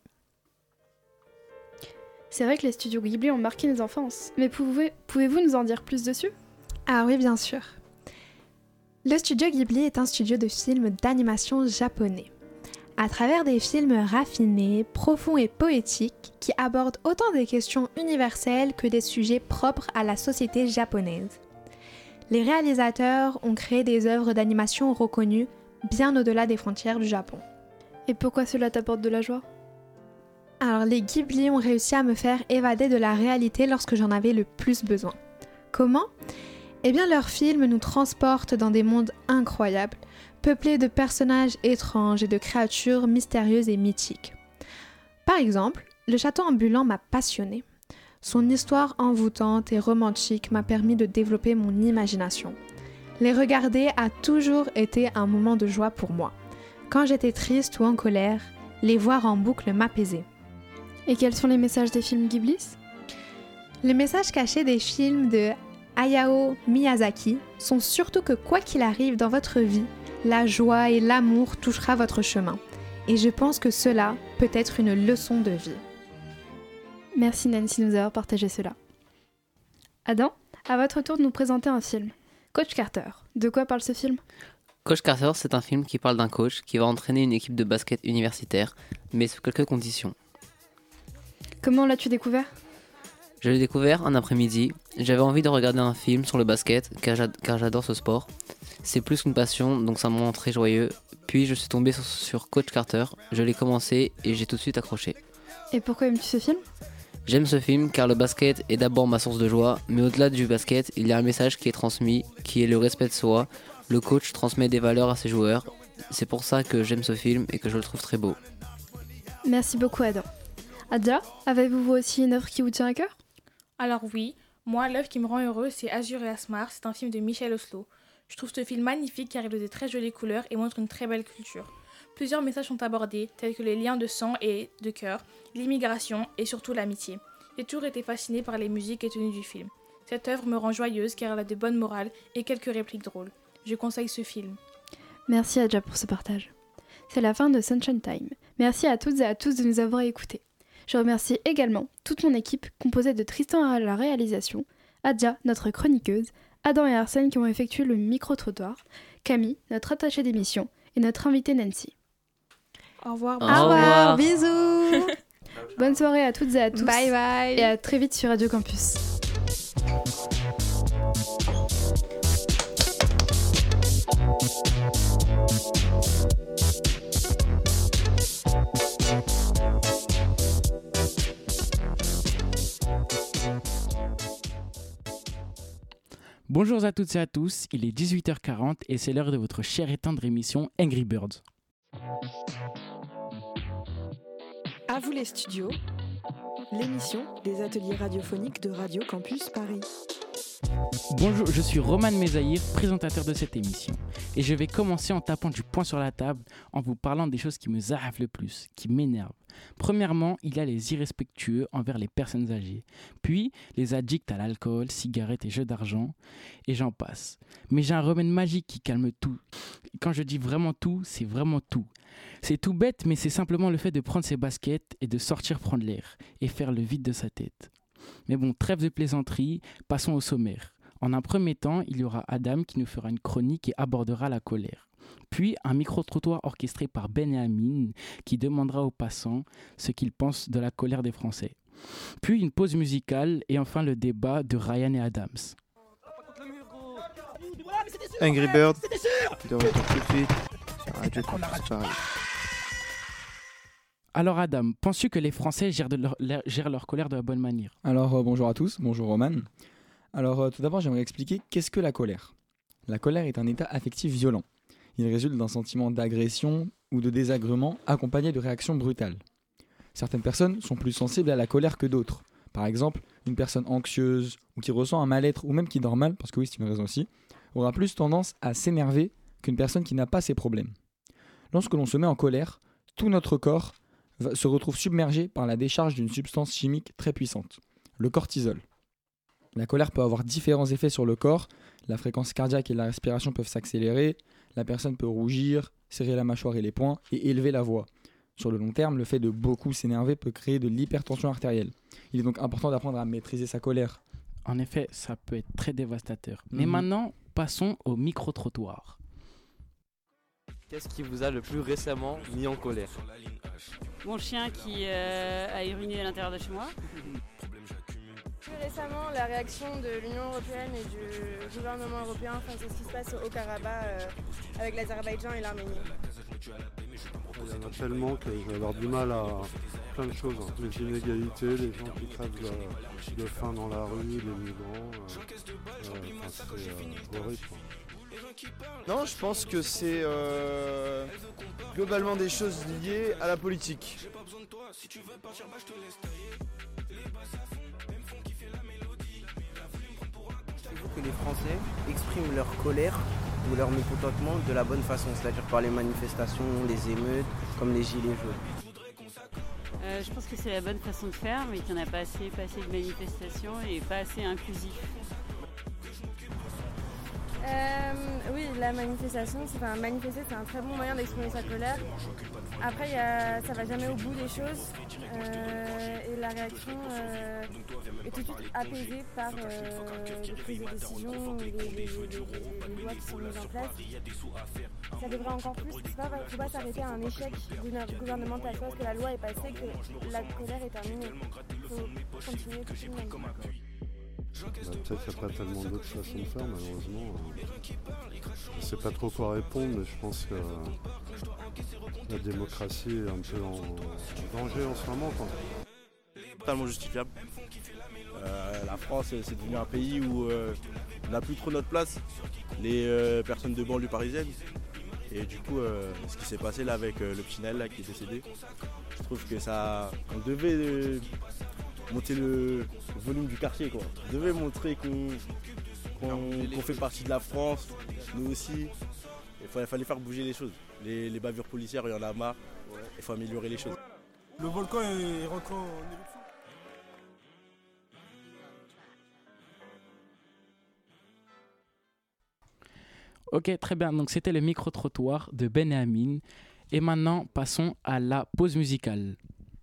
C'est vrai que les studios Ghibli ont marqué nos enfances, mais pouvez, pouvez-vous nous en dire plus dessus ? Ah oui, bien sûr. Le studio Ghibli est un studio de films d'animation japonais. À travers des films raffinés, profonds et poétiques qui abordent autant des questions universelles que des sujets propres à la société japonaise. Les réalisateurs ont créé des œuvres d'animation reconnues bien au-delà des frontières du Japon. Et pourquoi cela t'apporte de la joie ? Alors les Ghibli ont réussi à me faire évader de la réalité lorsque j'en avais le plus besoin. Comment ? Eh bien leurs films nous transportent dans des mondes incroyables, peuplés de personnages étranges et de créatures mystérieuses et mythiques. Par exemple, le château ambulant m'a passionnée. Son histoire envoûtante et romantique m'a permis de développer mon imagination. Les regarder a toujours été un moment de joie pour moi. Quand j'étais triste ou en colère, les voir en boucle m'apaisaient. Et quels sont les messages des films Ghibli ? Les messages cachés des films de Hayao Miyazaki sont surtout que quoi qu'il arrive dans votre vie, la joie et l'amour touchera votre chemin. Et je pense que cela peut être une leçon de vie. Merci Nancy de nous avoir partagé cela. Adam, à votre tour de nous présenter un film. Coach Carter, de quoi parle ce film ? Coach Carter, c'est un film qui parle d'un coach qui va entraîner une équipe de basket universitaire, mais sous quelques conditions. Comment l'as-tu découvert ? Je l'ai découvert un après-midi. J'avais envie de regarder un film sur le basket car, j'ad- car j'adore ce sport. C'est plus qu'une passion, donc ça me rend très joyeux. Puis je suis tombé sur, sur Coach Carter. Je l'ai commencé et j'ai tout de suite accroché. Et pourquoi aimes-tu ce film ? J'aime ce film car le basket est d'abord ma source de joie, mais au-delà du basket, il y a un message qui est transmis, qui est le respect de soi. Le coach transmet des valeurs à ses joueurs. C'est pour ça que j'aime ce film et que je le trouve très beau. Merci beaucoup Adam. Adja, avez-vous vous aussi une œuvre qui vous tient à cœur ? Alors oui, moi l'œuvre qui me rend heureux c'est Azur et Asmar, c'est un film de Michel Oslo. Je trouve ce film magnifique car il a de très jolies couleurs et montre une très belle culture. Plusieurs messages sont abordés, tels que les liens de sang et de cœur, l'immigration et surtout l'amitié. J'ai toujours été fascinée par les musiques et tenues du film. Cette œuvre me rend joyeuse car elle a de bonnes morales et quelques répliques drôles. Je conseille ce film. Merci Adja pour ce partage. C'est la fin de Sunshine Time. Merci à toutes et à tous de nous avoir écoutés. Je remercie également toute mon équipe composée de Tristan à la réalisation, Adja, notre chroniqueuse, Adam et Arsène qui ont effectué le micro-trottoir, Camille, notre attachée d'émission, et notre invitée Nancy. Au revoir. Au revoir, bisous. Bonne soirée à toutes et à tous. Bye bye. Et à très vite sur Radio Campus. Bonjour à toutes et à tous, il est dix-huit heures quarante et c'est l'heure de votre chère et tendre émission Angry Birds. À vous les studios, l'émission des ateliers radiophoniques de Radio Campus Paris. Bonjour, je suis Roman Mezaïr, présentateur de cette émission. Et je vais commencer en tapant du poing sur la table en vous parlant des choses qui me zarravent le plus, qui m'énervent. Premièrement, il y a les irrespectueux envers les personnes âgées. Puis, les addicts à l'alcool, cigarettes et jeux d'argent. Et j'en passe. Mais j'ai un remède magique qui calme tout. Quand je dis vraiment tout, c'est vraiment tout. C'est tout bête, mais c'est simplement le fait de prendre ses baskets et de sortir prendre l'air et faire le vide de sa tête. Mais bon, trêve de plaisanterie, passons au sommaire. En un premier temps, il y aura Adam qui nous fera une chronique et abordera la colère. Puis un micro-trottoir orchestré par Ben et Amine qui demandera aux passants ce qu'ils pensent de la colère des Français. Puis une pause musicale et enfin le débat de Ryan et Adams. Angry Bird, de retour tout de suite sur Radio Campus Paris. Alors Adam, penses-tu que les Français gèrent, de leur, leur, gèrent leur colère de la bonne manière ? Alors euh, bonjour à tous, bonjour Roman. Alors euh, tout d'abord j'aimerais expliquer qu'est-ce que la colère. La colère est un état affectif violent. Il résulte d'un sentiment d'agression ou de désagrément accompagné de réactions brutales. Certaines personnes sont plus sensibles à la colère que d'autres. Par exemple, une personne anxieuse ou qui ressent un mal-être ou même qui dort mal, parce que oui c'est une raison aussi, aura plus tendance à s'énerver qu'une personne qui n'a pas ces problèmes. Lorsque l'on se met en colère, tout notre corps se retrouve submergé par la décharge d'une substance chimique très puissante, le cortisol. La colère peut avoir différents effets sur le corps, la fréquence cardiaque et la respiration peuvent s'accélérer, la personne peut rougir, serrer la mâchoire et les poings et élever la voix. Sur le long terme, le fait de beaucoup s'énerver peut créer de l'hypertension artérielle. Il est donc important d'apprendre à maîtriser sa colère. En effet, ça peut être très dévastateur. Mais Mmh. maintenant, passons au micro-trottoir. Qu'est-ce qui vous a le plus récemment mis en colère ? Mon chien qui euh, a uriné à l'intérieur de chez moi. Plus récemment, la réaction de l'Union européenne et du gouvernement européen face à ce qui se passe au Haut-Karabakh euh, avec l'Azerbaïdjan et l'Arménie. Il y en a tellement que je vais avoir du mal à plein de choses. Hein. Les inégalités, les gens qui crèvent de, de faim dans la rue, les migrants. Euh, euh, enfin, c'est euh, horrible. Quoi. Non, je pense que c'est euh, globalement des choses liées à la politique. Que les Français expriment leur colère ou leur mécontentement de la bonne façon, c'est-à-dire par les manifestations, les émeutes, comme les gilets jaunes. Euh, je pense que c'est la bonne façon de faire, mais qu'il n'y en a pas assez, pas assez de manifestations et pas assez inclusif. Euh, oui, la manifestation, c'est, enfin, manifester, c'est un très bon moyen d'exprimer sa colère. Après, y a, ça va jamais au bout des choses euh, et la réaction euh, est tout de suite apaisée par euh, les prises de décision, les, les, les, les lois qui sont mises en place. Ça devrait encore plus, il ne faut pas s'arrêter à un échec gouvernemental, parce que la loi est passée, que la colère est terminée. faut continuer tout de même. Bah, peut-être qu'il n'y a pas tellement d'autres façons de faire, malheureusement. Je ne sais pas trop quoi répondre, mais je pense que la démocratie est un peu en danger en ce moment, quoi. Totalement justifiable. Euh, la France, c'est devenu un pays où euh, on n'a plus trop notre place, les euh, personnes de banlieue parisienne. Et du coup, euh, ce qui s'est passé là avec euh, le Pchinel là, qui est décédé, je trouve que ça, on devait euh, monter le volume du quartier, quoi. On devait montrer qu'on qu'on, qu'on fait partie de la France, nous aussi. Il fallait, fallait faire bouger les choses. Les, les bavures policières, il y en a marre. Il faut améliorer les choses. Le volcan est rentré en éruption. Ok, très bien. Donc c'était le micro-trottoir de Ben et Amine. Et maintenant, passons à la pause musicale.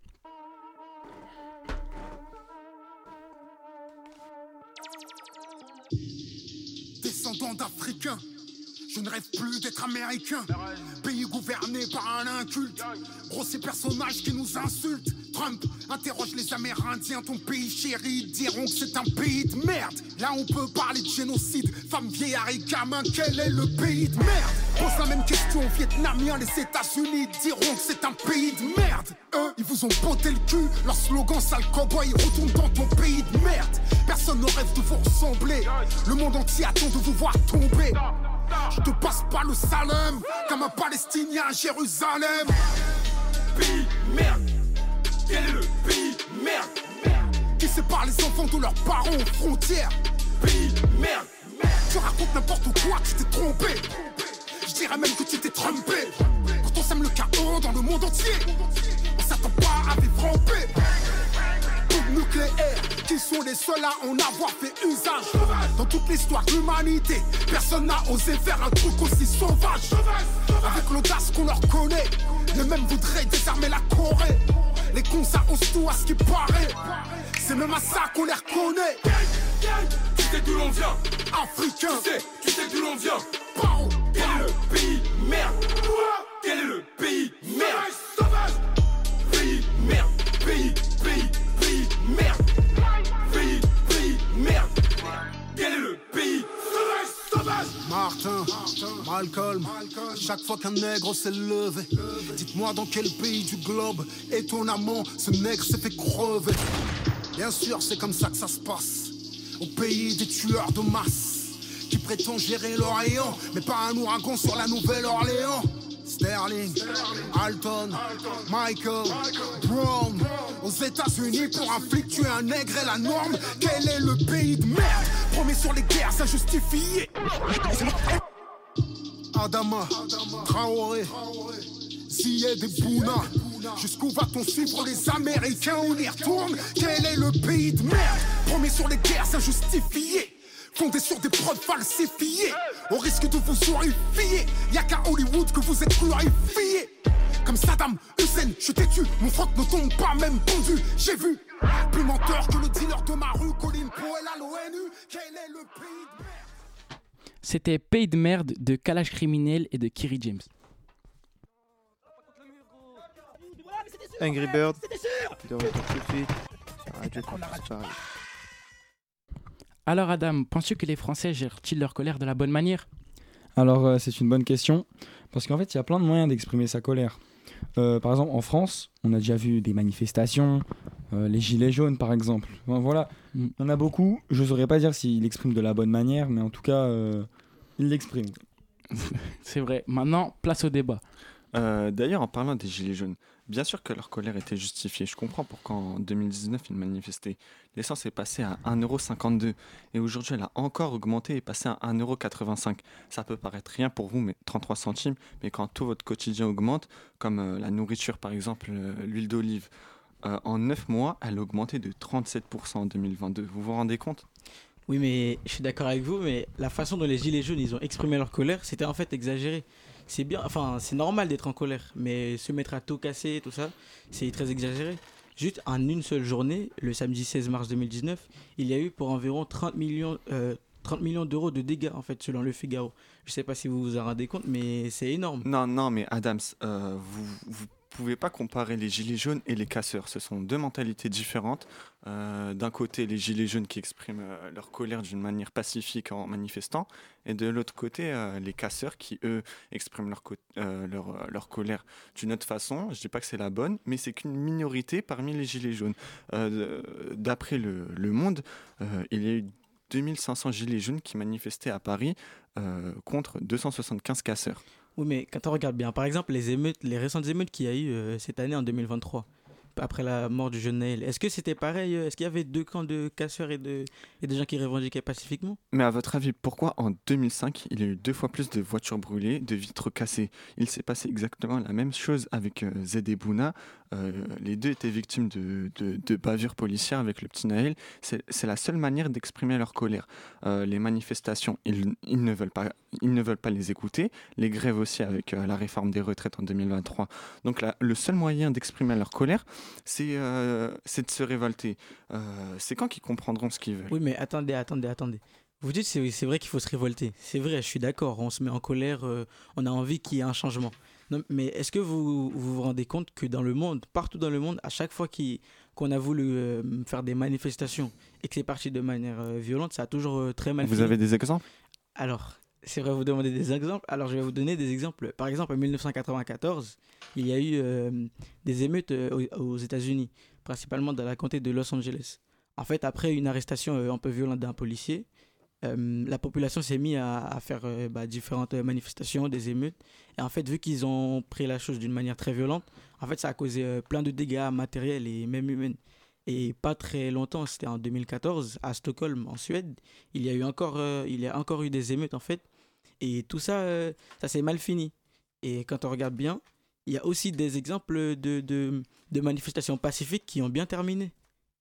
Descendant d'Africains, je ne rêve plus d'être américain. Pays gouverné par un inculte. Gros, ces personnages qui nous insultent. Trump interroge les Amérindiens, ton pays chéri, diront que c'est un pays de merde. Là on peut parler de génocide, femmes, vieillards et gamins, quel est le pays de merde? Pose la même question aux Vietnamiens, les États-Unis diront que c'est un pays de merde. Eux, ils vous ont botté le cul, leur slogan sale cowboy retourne dans ton pays de merde. Personne ne rêve de vous ressembler, le monde entier attend de vous voir tomber. Je te passe pas le salam, comme un Palestinien à Jérusalem. Pays merde. Quel est le pays merde, merde qui sépare les enfants de leurs parents aux frontières? Pays merde, merde. Tu racontes n'importe quoi, tu t'es trompé. Je dirais même que tu t'es trompé. Quand on sème le chaos dans le monde entier, on s'attend pas à vivre rampé. Bombes nucléaires, qui sont les seuls à en avoir fait usage. Dans toute l'histoire de l'humanité, personne n'a osé faire un truc aussi sauvage. Avec l'audace qu'on leur connaît, les mêmes voudraient désarmer la Corée. Les cons ça ose tout à ce qui paraît. C'est même à ça qu'on les reconnaît. Tu sais d'où l'on vient, Africain. Tu sais, tu sais d'où l'on vient. Pao. Quel est le pays merde? Quel est le pays merde? Sauvage. Pays merde. Pays, pays, pays merde. Pays, pays merde. Quel est le pays sauvage? Martin, Malcolm, chaque fois qu'un nègre s'est levé, dites-moi dans quel pays du globe, étonnamment, ce nègre s'est fait crever. Bien sûr, c'est comme ça que ça se passe, au pays des tueurs de masse, qui prétend gérer l'Orient, mais pas un ouragan sur la Nouvelle-Orléans. Sterling, Alton, Michael, Brown, aux États-Unis pour un flic tuer un nègre est la norme. Quel est le pays de merde? Promis sur les guerres injustifiées. Adama, Traoré, Ziyed et Bouna. Jusqu'où va-t-on suivre les Américains? On y retourne. Quel est le pays de merde? Promis sur les guerres injustifiées. Fondé sur des preuves falsifiées, au risque de vous horrifier. Y'a qu'à Hollywood que vous êtes glorifiés. Comme Saddam Hussein, je t'ai tué, mon froc ne tombe pas même pendu. J'ai vu, plus menteur que le dealer de ma rue, Colin Powell à l'O N U. Quel est le pays de merde? C'était Pays de merde de Kalash Criminel et de Kerry James. Angry Bird, de retour tout de suite sur Radio Campus Paris. Alors Adam, penses-tu que les Français gèrent-ils leur colère de la bonne manière? Alors euh, c'est une bonne question, parce qu'en fait il y a plein de moyens d'exprimer sa colère. Euh, par exemple en France, on a déjà vu des manifestations, euh, les gilets jaunes par exemple. Enfin, voilà, il y en a beaucoup, je ne saurais pas dire s'ils l'expriment de la bonne manière, mais en tout cas, euh, ils l'expriment. C'est vrai, maintenant place au débat. Euh, d'ailleurs en parlant des gilets jaunes, bien sûr que leur colère était justifiée. Je comprends pourquoi en deux mille dix-neuf ils manifestaient. L'essence est passée à un euro cinquante-deux et aujourd'hui elle a encore augmenté et est passée à un euro quatre-vingt-cinq. Ça peut paraître rien pour vous, mais trente-trois centimes, mais quand tout votre quotidien augmente, comme euh, la nourriture par exemple, euh, l'huile d'olive, euh, en neuf mois elle a augmenté de trente-sept pour cent en deux mille vingt-deux. Vous vous rendez compte ? Oui, mais je suis d'accord avec vous, mais la façon dont les gilets jaunes ils ont exprimé leur colère, c'était en fait exagéré. C'est bien, enfin c'est normal d'être en colère, mais se mettre à tout casser, tout ça, c'est très exagéré. Juste en une seule journée, le samedi seize mars deux mille dix-neuf, il y a eu pour environ trente millions, euh, trente millions d'euros de dégâts en fait, selon le Figaro. Je sais pas si vous vous en rendez compte, mais c'est énorme. Non, non, mais Adams, euh, vous, vous pouvez pas comparer les gilets jaunes et les casseurs. Ce sont deux mentalités différentes. Euh, d'un côté, les gilets jaunes qui expriment euh, leur colère d'une manière pacifique en manifestant, et de l'autre côté, euh, les casseurs qui, eux, expriment leur, co- euh, leur, euh, leur colère d'une autre façon. Je dis pas que c'est la bonne, mais c'est qu'une minorité parmi les gilets jaunes. Euh, d'après le, le Monde, euh, il y a eu deux mille cinq cents gilets jaunes qui manifestaient à Paris euh, contre deux cent soixante-quinze casseurs. Oui, mais quand on regarde bien, par exemple, les émeutes, les récentes émeutes qu'il y a eu euh, cette année en deux mille vingt-trois, après la mort du jeune Naël, est-ce que c'était pareil euh, Est-ce qu'il y avait deux camps de casseurs et de, et de gens qui revendiquaient pacifiquement? Mais à votre avis, pourquoi en deux mille cinq, il y a eu deux fois plus de voitures brûlées, de vitres cassées? Il s'est passé exactement la même chose avec euh, Zed et Bouna. Euh, les deux étaient victimes de, de, de bavures policières avec le petit Naël. C'est, c'est la seule manière d'exprimer leur colère. Euh, les manifestations, ils, ils, ne veulent pas, ils ne veulent pas les écouter. Les grèves aussi avec euh, la réforme des retraites en deux mille vingt-trois. Donc la, le seul moyen d'exprimer leur colère, c'est, euh, c'est de se révolter. Euh, c'est quand qu'ils comprendront ce qu'ils veulent? Oui, mais attendez, attendez, attendez. Vous dites c'est, c'est vrai qu'il faut se révolter. C'est vrai, je suis d'accord. On se met en colère, euh, on a envie qu'il y ait un changement. Non, mais est-ce que vous, vous vous rendez compte que dans le monde, partout dans le monde, à chaque fois qu'il, qu'on a voulu euh, faire des manifestations et que c'est parti de manière euh, violente, ça a toujours euh, très mal Vous fini. avez des exemples? Alors, c'est vrai, vous demandez des exemples. Alors, je vais vous donner des exemples. Par exemple, en dix-neuf cent quatre-vingt-quatorze, il y a eu euh, des émeutes euh, aux, aux États-Unis, principalement dans la comté de Los Angeles. En fait, après une arrestation euh, un peu violente d'un policier, euh, la population s'est mise à, à faire euh, bah, différentes manifestations, des émeutes. Et en fait, vu qu'ils ont pris la chose d'une manière très violente, en fait, ça a causé euh, plein de dégâts matériels et même humains. Et pas très longtemps, c'était en deux mille quatorze, à Stockholm, en Suède, il y a eu encore, euh, il y a encore eu des émeutes, en fait. Et tout ça, euh, ça s'est mal fini. Et quand on regarde bien, il y a aussi des exemples de, de, de manifestations pacifiques qui ont bien terminé.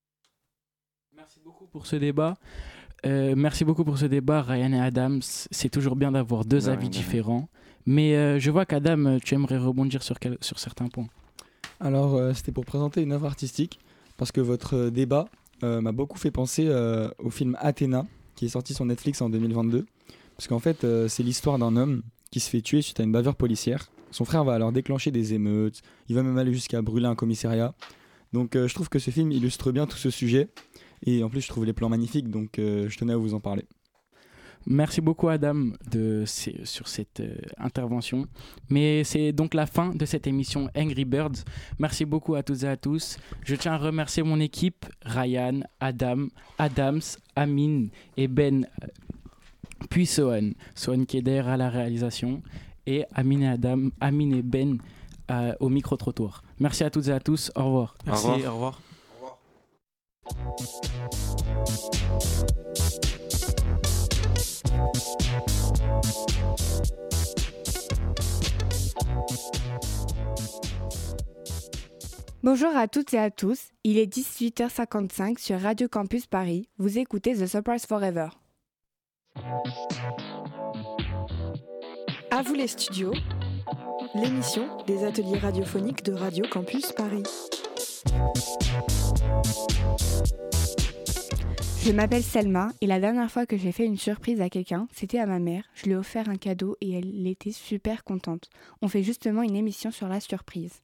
Merci beaucoup pour ce débat. Euh, merci beaucoup pour ce débat, Ryan et Adam. C'est toujours bien d'avoir deux Ouais, avis ouais. différents. Mais euh, je vois qu'Adam, tu aimerais rebondir sur, quel- sur certains points. Alors, euh, c'était pour présenter une œuvre artistique, parce que votre euh, débat euh, m'a beaucoup fait penser euh, au film Athéna, qui est sorti sur Netflix en deux mille vingt-deux. Parce qu'en fait, euh, c'est l'histoire d'un homme qui se fait tuer suite à une bavure policière. Son frère va alors déclencher des émeutes, il va même aller jusqu'à brûler un commissariat. Donc euh, je trouve que ce film illustre bien tout ce sujet. Et en plus, je trouve les plans magnifiques, donc euh, je tenais à vous en parler. Merci beaucoup Adam de, c'est- sur cette euh, intervention. Mais c'est donc la fin de cette émission Angry Birds. Merci beaucoup à toutes et à tous. Je tiens à remercier mon équipe, Ryan, Adam, Adams, Amine et Ben, euh, puis Sohan. Sohan qui est derrière à la réalisation, et Amine et Adam, Amine et Ben euh, au micro-trottoir. Merci à toutes et à tous. Au revoir. Merci, Au revoir. au revoir. Bonjour à toutes et à tous, il est dix-huit heures cinquante-cinq sur Radio Campus Paris. Vous écoutez The Surprise Forever. À vous les studios, l'émission des ateliers radiophoniques de Radio Campus Paris. Je m'appelle Selma et la dernière fois que j'ai fait une surprise à quelqu'un, c'était à ma mère. Je lui ai offert un cadeau et elle était super contente. On fait justement une émission sur la surprise.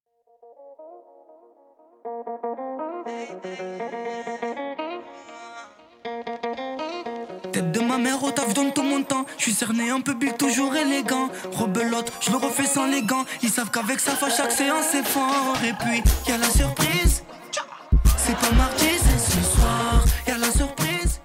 Tête de ma mère au taf donne tout mon temps. Je suis cerné un peu big, toujours élégant. Rebelote, je le refais sans les gants. Ils savent qu'avec ça, à chaque séance c'est fort. Et puis, y'a la surprise. C'est pas mardi, c'est ce soir. Y'a la surprise.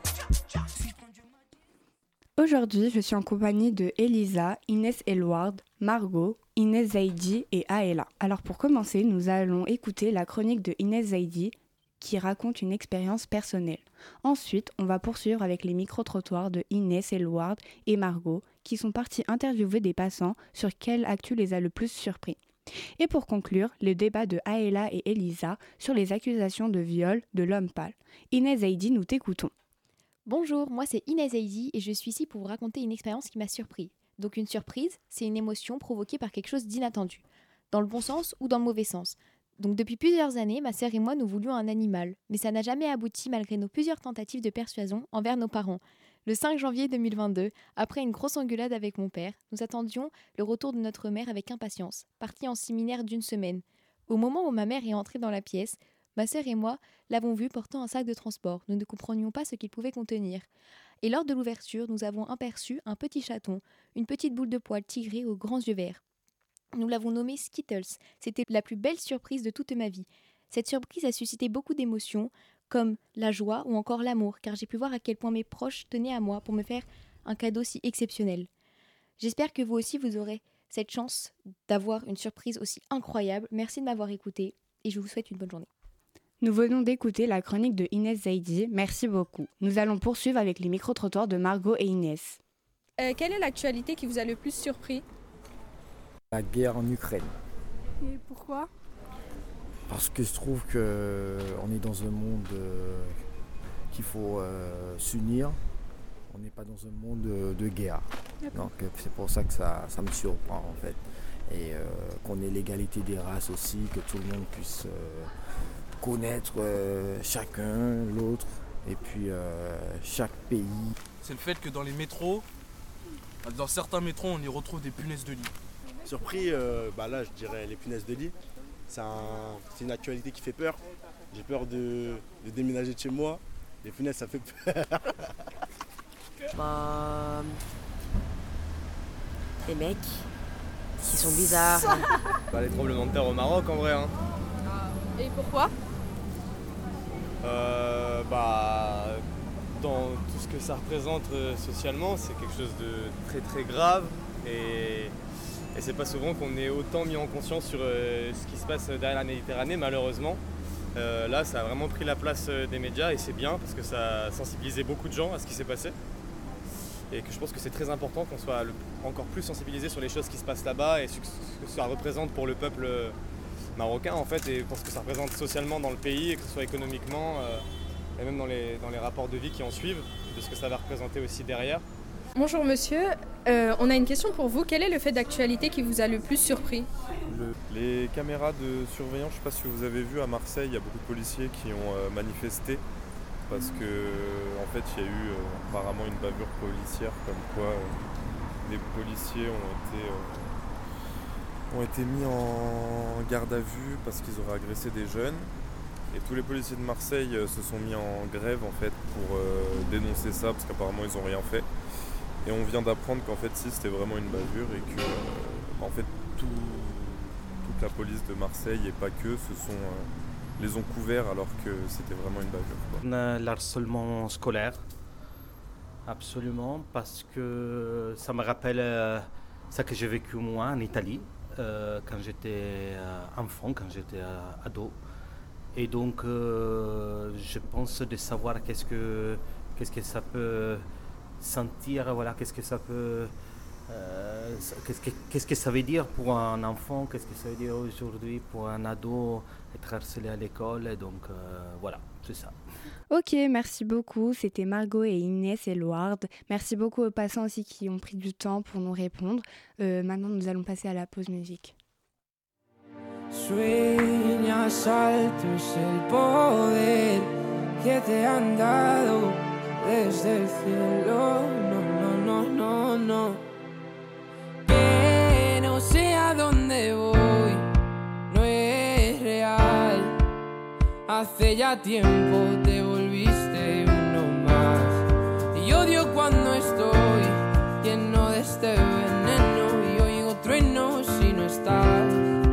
Aujourd'hui, je suis en compagnie de Elisa, Inès Elward, Margot, Inès Zaidi et Aela. Alors pour commencer, nous allons écouter la chronique de Inès Zaidi qui raconte une expérience personnelle. Ensuite, on va poursuivre avec les micro-trottoirs de Inès Elward et Margot qui sont partis interviewer des passants sur quelle actu les a le plus surpris. Et pour conclure, le débat de Aela et Elisa sur les accusations de viol de l'homme pâle. Inès Zaidi, nous t'écoutons. Bonjour, moi c'est Inès Zaidi et je suis ici pour vous raconter une expérience qui m'a surpris. Donc une surprise, c'est une émotion provoquée par quelque chose d'inattendu, dans le bon sens ou dans le mauvais sens. Donc depuis plusieurs années, ma sœur et moi nous voulions un animal, mais ça n'a jamais abouti malgré nos plusieurs tentatives de persuasion envers nos parents. Le cinq janvier deux mille vingt-deux, après une grosse engueulade avec mon père, nous attendions le retour de notre mère avec impatience, partie en séminaire d'une semaine. Au moment où ma mère est entrée dans la pièce, ma sœur et moi l'avons vu portant un sac de transport. Nous ne comprenions pas ce qu'il pouvait contenir. Et lors de l'ouverture, nous avons aperçu un petit chaton, une petite boule de poil tigrée aux grands yeux verts. Nous l'avons nommé Skittles. C'était la plus belle surprise de toute ma vie. Cette surprise a suscité beaucoup d'émotions, comme la joie ou encore l'amour, car j'ai pu voir à quel point mes proches tenaient à moi pour me faire un cadeau si exceptionnel. J'espère que vous aussi vous aurez cette chance d'avoir une surprise aussi incroyable. Merci de m'avoir écouté et je vous souhaite une bonne journée. Nous venons d'écouter la chronique de Inès Zaidi. Merci beaucoup. Nous allons poursuivre avec les micro-trottoirs de Margot et Inès. Euh, quelle est l'actualité qui vous a le plus surpris ? La guerre en Ukraine. Et pourquoi ? Parce que je trouve qu'on est dans un monde euh, qu'il faut euh, s'unir. On n'est pas dans un monde de, de guerre. D'accord. Donc c'est pour ça que ça, ça me surprend en fait. Et euh, qu'on ait l'égalité des races aussi, que tout le monde puisse euh, connaître euh, chacun, l'autre, et puis euh, chaque pays. C'est le fait que dans les métros, dans certains métros, on y retrouve des punaises de lit. Surpris, euh, bah là je dirais les punaises de lit. C'est, un, c'est une actualité qui fait peur. J'ai peur de, de déménager de chez moi. Les punaises, ça fait peur. Bah, les mecs qui sont bizarres. Bah, les tremblements de terre au Maroc en vrai. Hein. Et pourquoi ? euh, Bah, dans tout ce que ça représente euh, socialement, c'est quelque chose de très très grave. Et, et c'est pas souvent qu'on est autant mis en conscience sur euh, ce qui se passe derrière la Méditerranée, malheureusement. Euh, là, ça a vraiment pris la place euh, des médias et c'est bien parce que ça a sensibilisé beaucoup de gens à ce qui s'est passé. Et que je pense que c'est très important qu'on soit le, encore plus sensibilisé sur les choses qui se passent là-bas et ce que, ce que ça représente pour le peuple marocain en fait, et pour ce que ça représente socialement dans le pays, et que ce soit économiquement euh, et même dans les, dans les rapports de vie qui en suivent, de ce que ça va représenter aussi derrière. Bonjour monsieur, euh, on a une question pour vous. Quel est le fait d'actualité qui vous a le plus surpris ? Le, les caméras de surveillance, je ne sais pas si vous avez vu à Marseille, il y a beaucoup de policiers qui ont euh, manifesté parce que en fait il y a eu euh, apparemment une bavure policière comme quoi euh, des policiers ont été, euh, ont été mis en garde à vue parce qu'ils auraient agressé des jeunes. Et tous les policiers de Marseille euh, se sont mis en grève en fait pour euh, dénoncer ça parce qu'apparemment ils n'ont rien fait. Et on vient d'apprendre qu'en fait si c'était vraiment une bavure et que euh, en fait tout, toute la police de Marseille et pas que se sont, euh, les ont couverts alors que c'était vraiment une bavure. L'harcèlement scolaire, absolument, parce que ça me rappelle euh, ça que j'ai vécu moi en Italie euh, quand j'étais euh, enfant, quand j'étais euh, ado. Et donc euh, je pense de savoir qu'est-ce que, qu'est-ce que ça peut sentir, voilà, qu'est-ce que ça peut, euh, qu'est-ce que, qu'est-ce que ça veut dire pour un enfant, qu'est-ce que ça veut dire aujourd'hui pour un ado être harcelé à l'école, et donc euh, voilà, c'est ça. Ok, merci beaucoup, c'était Margot et Inès et Loard. Merci beaucoup aux passants aussi qui ont pris du temps pour nous répondre. Euh, maintenant nous allons passer à la pause musique. Sueñas alto es el poder que te han dado desde el cielo, no, no, no, no, no. Que no sé a dónde voy, no es real. Hace ya tiempo te volviste uno más. Y odio cuando estoy lleno de este veneno y oigo truenos si no estás.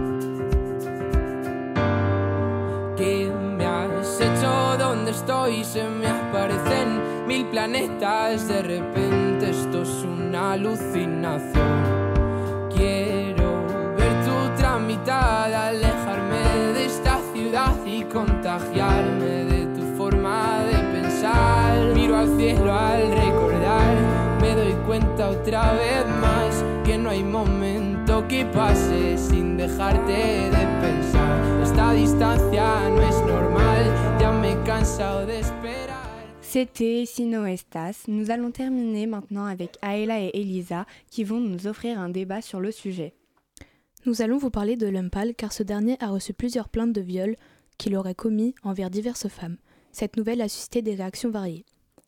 ¿Qué me has hecho? ¿Dónde estoy? Se me aparecen mil planetas. De repente esto es una alucinación. Quiero ver tu tramitada, alejarme de esta ciudad y contagiarme de tu forma de pensar. Miro al cielo al recordar, me doy cuenta otra vez más que no hay momento que pase sin dejarte de pensar. Esta distancia no es normal, ya me he cansado de esperar. C'était Si no estas. Nous allons terminer maintenant avec Aela et Elisa qui vont nous offrir un débat sur le sujet. Nous allons vous parler de l'homme pâle car ce dernier a reçu plusieurs plaintes de viol qu'il aurait commis envers diverses femmes. Cette nouvelle a suscité des réactions variées.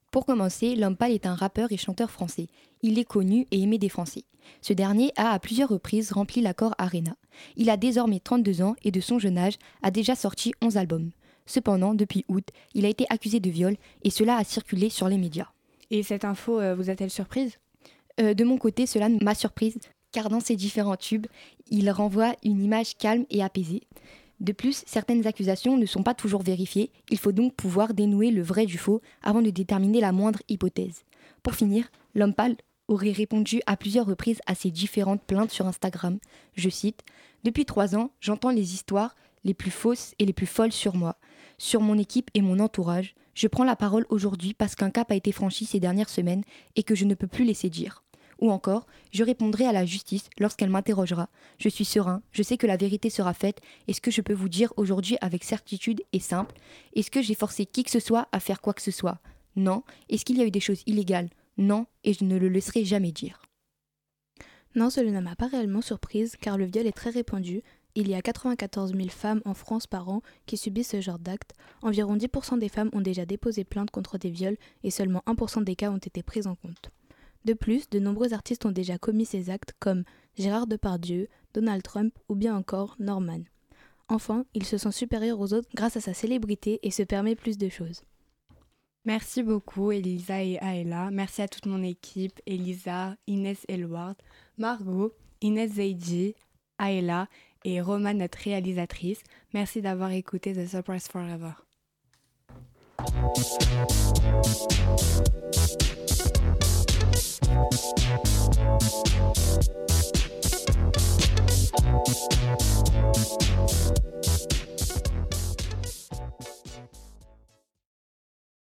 Pour commencer, L'Homme Pâle est un rappeur et chanteur français. Il est connu et aimé des Français. Ce dernier a à plusieurs reprises rempli l'Accor Arena. Il a désormais trente-deux ans et de son jeune âge a déjà sorti onze albums. Cependant, depuis août, il a été accusé de viol et cela a circulé sur les médias. Et cette info euh, vous a-t-elle surprise ? euh, De mon côté, cela m'a surprise car dans ses différents tubes, il renvoie une image calme et apaisée. De plus, certaines accusations ne sont pas toujours vérifiées, il faut donc pouvoir dénouer le vrai du faux avant de déterminer la moindre hypothèse. Pour finir, L'Homme Pâle aurait répondu à plusieurs reprises à ses différentes plaintes sur Instagram. Je cite « Depuis trois ans, j'entends les histoires les plus fausses et les plus folles sur moi, sur mon équipe et mon entourage. Je prends la parole aujourd'hui parce qu'un cap a été franchi ces dernières semaines et que je ne peux plus laisser dire. » Ou encore, je répondrai à la justice lorsqu'elle m'interrogera. Je suis serein, je sais que la vérité sera faite et ce que je peux vous dire aujourd'hui avec certitude est simple. Est-ce que j'ai forcé qui que ce soit à faire quoi que ce soit ? Non. Est-ce qu'il y a eu des choses illégales ? Non, et je ne le laisserai jamais dire. Non, cela ne m'a pas réellement surprise car le viol est très répandu. Il y a quatre-vingt-quatorze mille femmes en France par an qui subissent ce genre d'actes. Environ dix pour cent des femmes ont déjà déposé plainte contre des viols et seulement un pour cent des cas ont été pris en compte. De plus, de nombreux artistes ont déjà commis ces actes comme Gérard Depardieu, Donald Trump ou bien encore Norman. Enfin, il se sent supérieur aux autres grâce à sa célébrité et se permet plus de choses. Merci beaucoup Elisa et Aela. Merci à toute mon équipe, Elisa, Inès Elward, Margot, Inès Zaidi, Aela et Roman, notre réalisatrice. Merci d'avoir écouté The Surprise Forever.